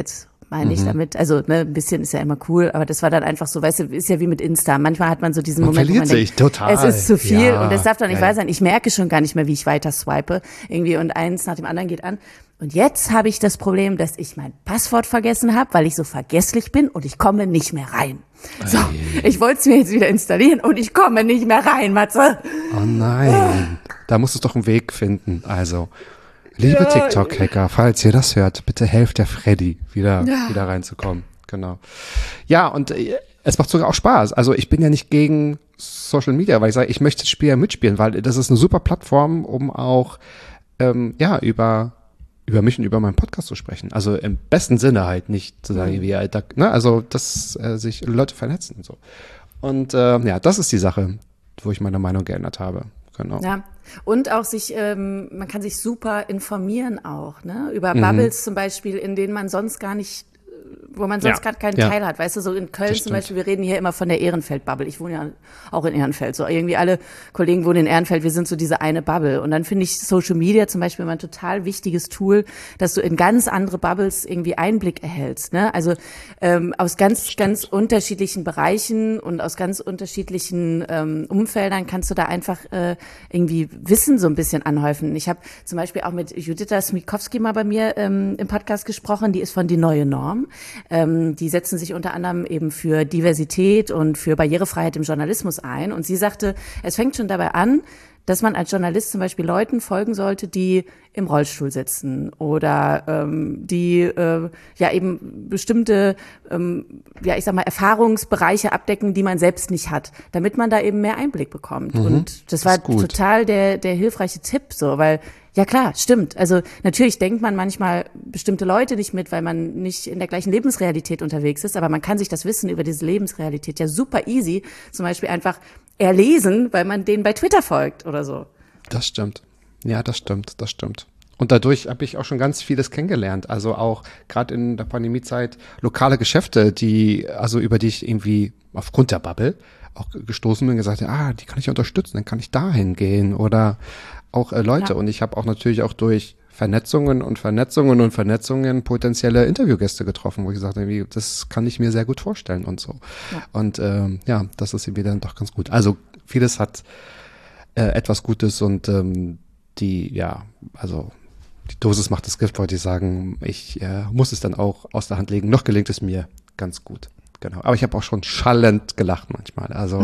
meine ich damit. Also ne, ein bisschen ist ja immer cool, aber das war dann einfach so, weißt du, ist ja wie mit Insta. Manchmal hat man so diesen man Moment, wo man sich denkt, total. es ist zu viel ja, und das darf doch nicht ja, wahr ja. sein. Ich merke schon gar nicht mehr, wie ich weiter swipe irgendwie und eins nach dem anderen geht an. Und jetzt habe ich das Problem, dass ich mein Passwort vergessen habe, weil ich so vergesslich bin und ich komme nicht mehr rein. So, ich wollte es mir jetzt wieder installieren und ich komme nicht mehr rein, Matze. Oh nein, da musst du doch einen Weg finden. Also, liebe Ja. TikTok-Hacker, falls ihr das hört, bitte helft der Freddy, wieder, Ja. wieder reinzukommen. Genau. Ja, und äh, es macht sogar auch Spaß. Also ich bin ja nicht gegen Social Media, weil ich sage, ich möchte das Spiel ja mitspielen, weil das ist eine super Plattform, um auch ähm, ja über über mich und über meinen Podcast zu sprechen. Also im besten Sinne halt, nicht zu sagen, wie Alter, ne? Also dass äh, sich Leute vernetzen und so. Und äh, ja, das ist die Sache, wo ich meine Meinung geändert habe. Genau. Ja, und auch sich, ähm, man kann sich super informieren auch, ne? Über Mhm. Bubbles zum Beispiel, in denen man sonst gar nicht, wo man sonst Ja. gerade keinen Ja. Teil hat. Weißt du, so in Köln Das zum stimmt. Beispiel, wir reden hier immer von der Ehrenfeld-Bubble. Ich wohne ja auch in Ehrenfeld. So irgendwie alle Kollegen wohnen in Ehrenfeld, wir sind so diese eine Bubble. Und dann finde ich Social Media zum Beispiel immer ein total wichtiges Tool, dass du in ganz andere Bubbles irgendwie Einblick erhältst, ne? Also ähm, aus ganz, ganz unterschiedlichen Bereichen und aus ganz unterschiedlichen ähm, Umfeldern kannst du da einfach äh, irgendwie Wissen so ein bisschen anhäufen. Ich habe zum Beispiel auch mit Juditha Smikowski mal bei mir ähm, im Podcast gesprochen, die ist von Die Neue Norm. Ähm, die setzen sich unter anderem eben für Diversität und für Barrierefreiheit im Journalismus ein. Und sie sagte, es fängt schon dabei an, dass man als Journalist zum Beispiel Leuten folgen sollte, die im Rollstuhl sitzen oder ähm, die äh, ja eben bestimmte, ähm, ja ich sag mal, Erfahrungsbereiche abdecken, die man selbst nicht hat, damit man da eben mehr Einblick bekommt. Mhm, Und das das war ist gut. total der der hilfreiche Tipp, so, weil ja klar, stimmt. Also natürlich denkt man manchmal bestimmte Leute nicht mit, weil man nicht in der gleichen Lebensrealität unterwegs ist, aber man kann sich das Wissen über diese Lebensrealität ja super easy zum Beispiel einfach erlesen, weil man denen bei Twitter folgt oder so. Das stimmt. Ja, das stimmt, das stimmt. Und dadurch habe ich auch schon ganz vieles kennengelernt. Also auch gerade in der Pandemiezeit lokale Geschäfte, die, also über die ich irgendwie aufgrund der Bubble auch gestoßen bin und gesagt habe, ah, die kann ich unterstützen, dann kann ich dahin gehen oder auch äh, Leute. Ja. Und ich habe auch natürlich auch durch Vernetzungen und Vernetzungen und Vernetzungen potenzielle Interviewgäste getroffen, wo ich gesagt habe, irgendwie, das kann ich mir sehr gut vorstellen und so. Ja. Und ähm, ja, das ist irgendwie dann doch ganz gut. Also vieles hat äh, etwas Gutes und ähm, die, ja, also die Dosis macht das Gift, wollte ich sagen. Ich äh, muss es dann auch aus der Hand legen. Noch gelingt es mir ganz gut. Genau. Aber ich habe auch schon schallend gelacht manchmal. Also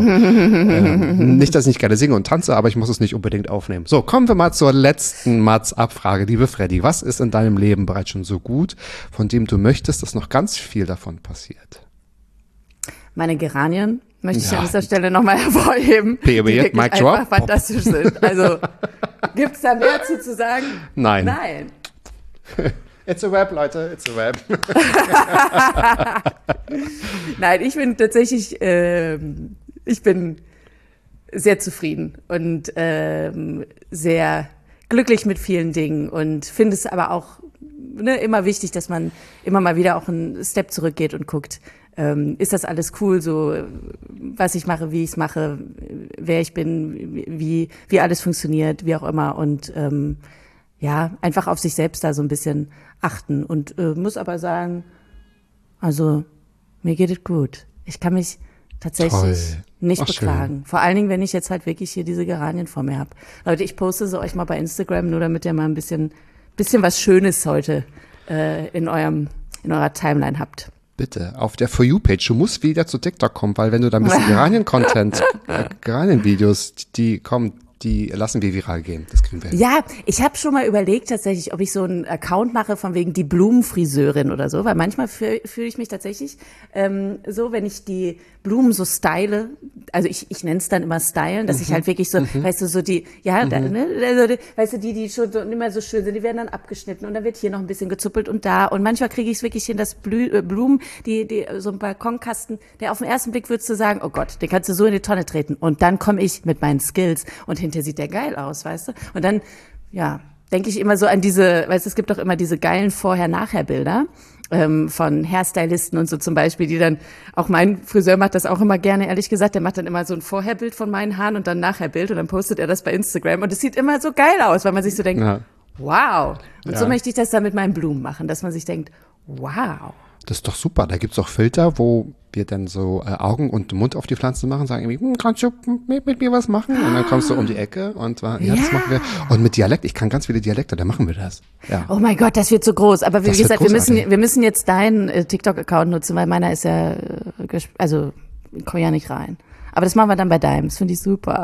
ähm, nicht, dass ich nicht gerne singe und tanze, aber ich muss es nicht unbedingt aufnehmen. So, kommen wir mal zur letzten Mats-Abfrage. Liebe Freddy, was ist in deinem Leben bereits schon so gut, von dem du möchtest, dass noch ganz viel davon passiert? Meine Geranien möchte ich Ja. an dieser Stelle nochmal hervorheben, Period, die wirklich mic drop. einfach fantastisch sind. Also gibt's da mehr zu, zu sagen? Nein. Nein. It's a wrap, Leute, it's a wrap. Nein, ich bin tatsächlich, ähm, ich bin sehr zufrieden und ähm, sehr glücklich mit vielen Dingen und finde es aber auch ne, immer wichtig, dass man immer mal wieder auch einen Step zurückgeht und guckt, ähm, ist das alles cool, so was ich mache, wie ich es mache, wer ich bin, wie wie alles funktioniert, wie auch immer und ähm, ja, einfach auf sich selbst da so ein bisschen achten und äh, muss aber sagen, also mir geht es gut. Ich kann mich tatsächlich Toll. nicht Ach, beklagen. Vor allen Dingen, wenn ich jetzt halt wirklich hier diese Geranien vor mir habe. Leute, ich poste sie euch mal bei Instagram, nur damit ihr mal ein bisschen, bisschen was Schönes heute äh, in eurem, in eurer Timeline habt. Bitte, auf der For You-Page. Du musst wieder zu TikTok kommen, weil wenn du da ein bisschen Geranien-Content, äh, Geranien-Videos, die kommen, die lassen wir viral gehen. Das kriegen wir hin. Ja, ich habe schon mal überlegt tatsächlich, ob ich so einen Account mache von wegen die Blumenfriseurin oder so, weil manchmal fühle fühl ich mich tatsächlich ähm, so, wenn ich die Blumen so style, also ich, ich nenne es dann immer stylen, dass ich halt wirklich so, weißt du, so die, ja, da, ne, also, weißt du, die, die schon so, immer so schön sind, die werden dann abgeschnitten und dann wird hier noch ein bisschen gezuppelt und da und manchmal kriege ich es wirklich hin, dass Blü äh, Blumen, die, die, so ein Balkonkasten, der auf den ersten Blick würdest du sagen, oh Gott, den kannst du so in die Tonne treten und dann komme ich mit meinen Skills und hinterher sieht der geil aus, weißt du, und dann, ja, denke ich immer so an diese, weißt du, es gibt doch immer diese geilen Vorher-Nachher-Bilder ähm, von Hairstylisten und so zum Beispiel, die dann, auch mein Friseur macht das auch immer gerne, ehrlich gesagt, der macht dann immer so ein Vorherbild von meinen Haaren und dann Nachherbild und dann postet er das bei Instagram und es sieht immer so geil aus, weil man sich so denkt, Ja. wow. Und Ja. so möchte ich das dann mit meinen Blumen machen, dass man sich denkt, wow. Das ist doch super. Da gibt's auch Filter, wo wir dann so äh, Augen und Mund auf die Pflanzen machen, sagen irgendwie, hm, kannst du mit, mit mir was machen? Und dann kommst du um die Ecke und äh, ja, Ja. das machen wir. Und mit Dialekt, ich kann ganz viele Dialekte, da machen wir das. Ja. Oh mein Gott, das wird so groß. Aber wie Das wird gesagt, wir müssen, großartig. wir müssen jetzt deinen äh, TikTok-Account nutzen, weil meiner ist ja, äh, gesp- also, komm ja nicht rein. Aber das machen wir dann bei deinem. Das finde ich super.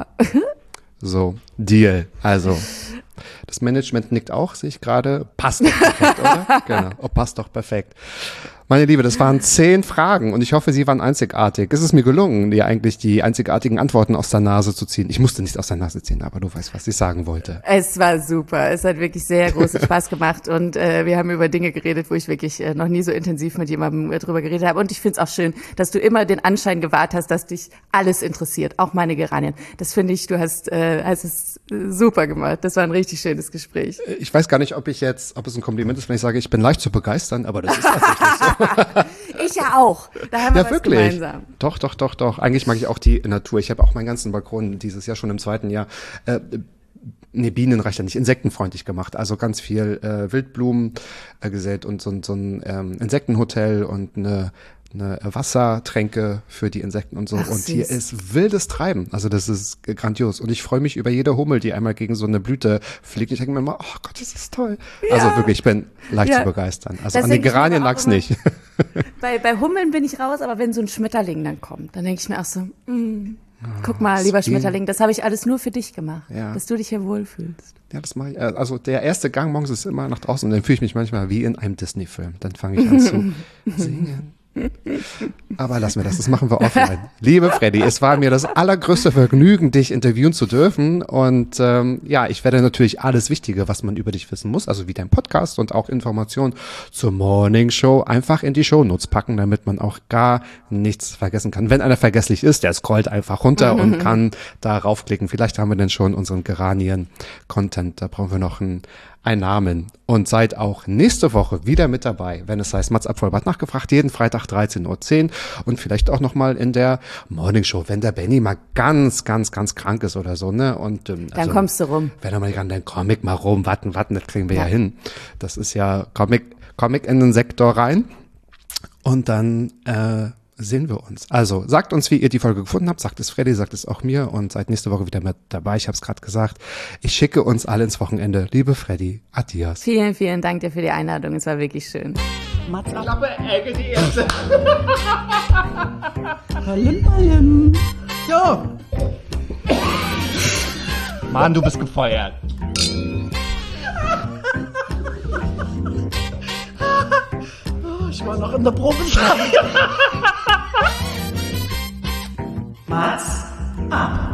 So, Deal. Also, das Management nickt auch, sehe ich gerade. Passt doch perfekt, oder? Genau. Oh, passt doch perfekt. Meine Liebe, das waren zehn Fragen und ich hoffe, sie waren einzigartig. Es ist mir gelungen, dir eigentlich die einzigartigen Antworten aus der Nase zu ziehen. Ich musste nicht aus der Nase ziehen, aber du weißt, was ich sagen wollte. Es war super. Es hat wirklich sehr großen Spaß gemacht und äh, wir haben über Dinge geredet, wo ich wirklich äh, noch nie so intensiv mit jemandem äh, drüber geredet habe. Und ich finde es auch schön, dass du immer den Anschein gewahrt hast, dass dich alles interessiert, auch meine Geranien. Das finde ich, du hast, äh, hast es äh, super gemacht. Das war ein richtig schönes Gespräch. Ich weiß gar nicht, ob ich jetzt, ob es ein Kompliment ist, wenn ich sage, ich bin leicht zu begeistern, aber das ist tatsächlich so. Ich ja auch. Da haben wir Ja, was wirklich. gemeinsam. Doch, doch, doch, doch. Eigentlich mag ich auch die Natur. Ich habe auch meinen ganzen Balkon dieses Jahr schon im zweiten Jahr, äh, nee, Bienen reicht ja nicht, insektenfreundlich gemacht. Also ganz viel äh, Wildblumen äh, gesät und so, so ein ähm, Insektenhotel und eine eine Wassertränke für die Insekten und so. Ach, und hier süß. ist wildes Treiben. Also das ist grandios. Und ich freue mich über jede Hummel, die einmal gegen so eine Blüte fliegt. Ich denke mir immer, oh Gott, das ist toll. Also wirklich, ich bin leicht Ja. zu begeistern. Also Das an den denke ich mir Geranien aber auch lag's immer. nicht. Bei, bei Hummeln bin ich raus, aber wenn so ein Schmetterling dann kommt, dann denke ich mir auch so, mm, guck mal, lieber sweet. Schmetterling, das habe ich alles nur für dich gemacht, Ja. dass du dich hier wohlfühlst. Ja, das mache ich. Äh, Also der erste Gang morgens ist immer nach draußen und dann fühle ich mich manchmal wie in einem Disney-Film. Dann fange ich an zu singen. Aber lass mir das, das machen wir offline. Liebe Freddy, es war mir das allergrößte Vergnügen, dich interviewen zu dürfen. Und ähm, ja, ich werde natürlich alles Wichtige, was man über dich wissen muss, also wie dein Podcast und auch Informationen zur Morning Show, einfach in die Shownotes packen, damit man auch gar nichts vergessen kann. Wenn einer vergesslich ist, der scrollt einfach runter und kann da raufklicken. Vielleicht haben wir denn schon unseren Geranien-Content. Da brauchen wir noch einen, einen Namen. Und seid auch nächste Woche wieder mit dabei, wenn es heißt Mats ab Vollbart nachgefragt, jeden Freitag dreizehn Uhr zehn und vielleicht auch nochmal in der Morning Show, wenn der Benny mal ganz, ganz, ganz krank ist oder so, ne? Und ähm, Dann kommst du rum. Wenn er mal kann, dann Comic mal rum, warten, warten, das kriegen wir ja, Ja. hin. Das ist ja Comic, Comic in den Sektor rein und dann äh, sehen wir uns. Also sagt uns, wie ihr die Folge gefunden habt, sagt es Freddy, sagt es auch mir und seid nächste Woche wieder mit dabei. Ich habe es gerade gesagt. Ich schicke uns alle ins Wochenende. Liebe Freddy, adios. Vielen, vielen Dank dir für die Einladung. Es war wirklich schön. Mats ab. Klappe, Ecke, die erste. Ballen, ballen. Jo. Mann, du bist gefeuert. Oh, ich war noch in der Probe. Mats ab.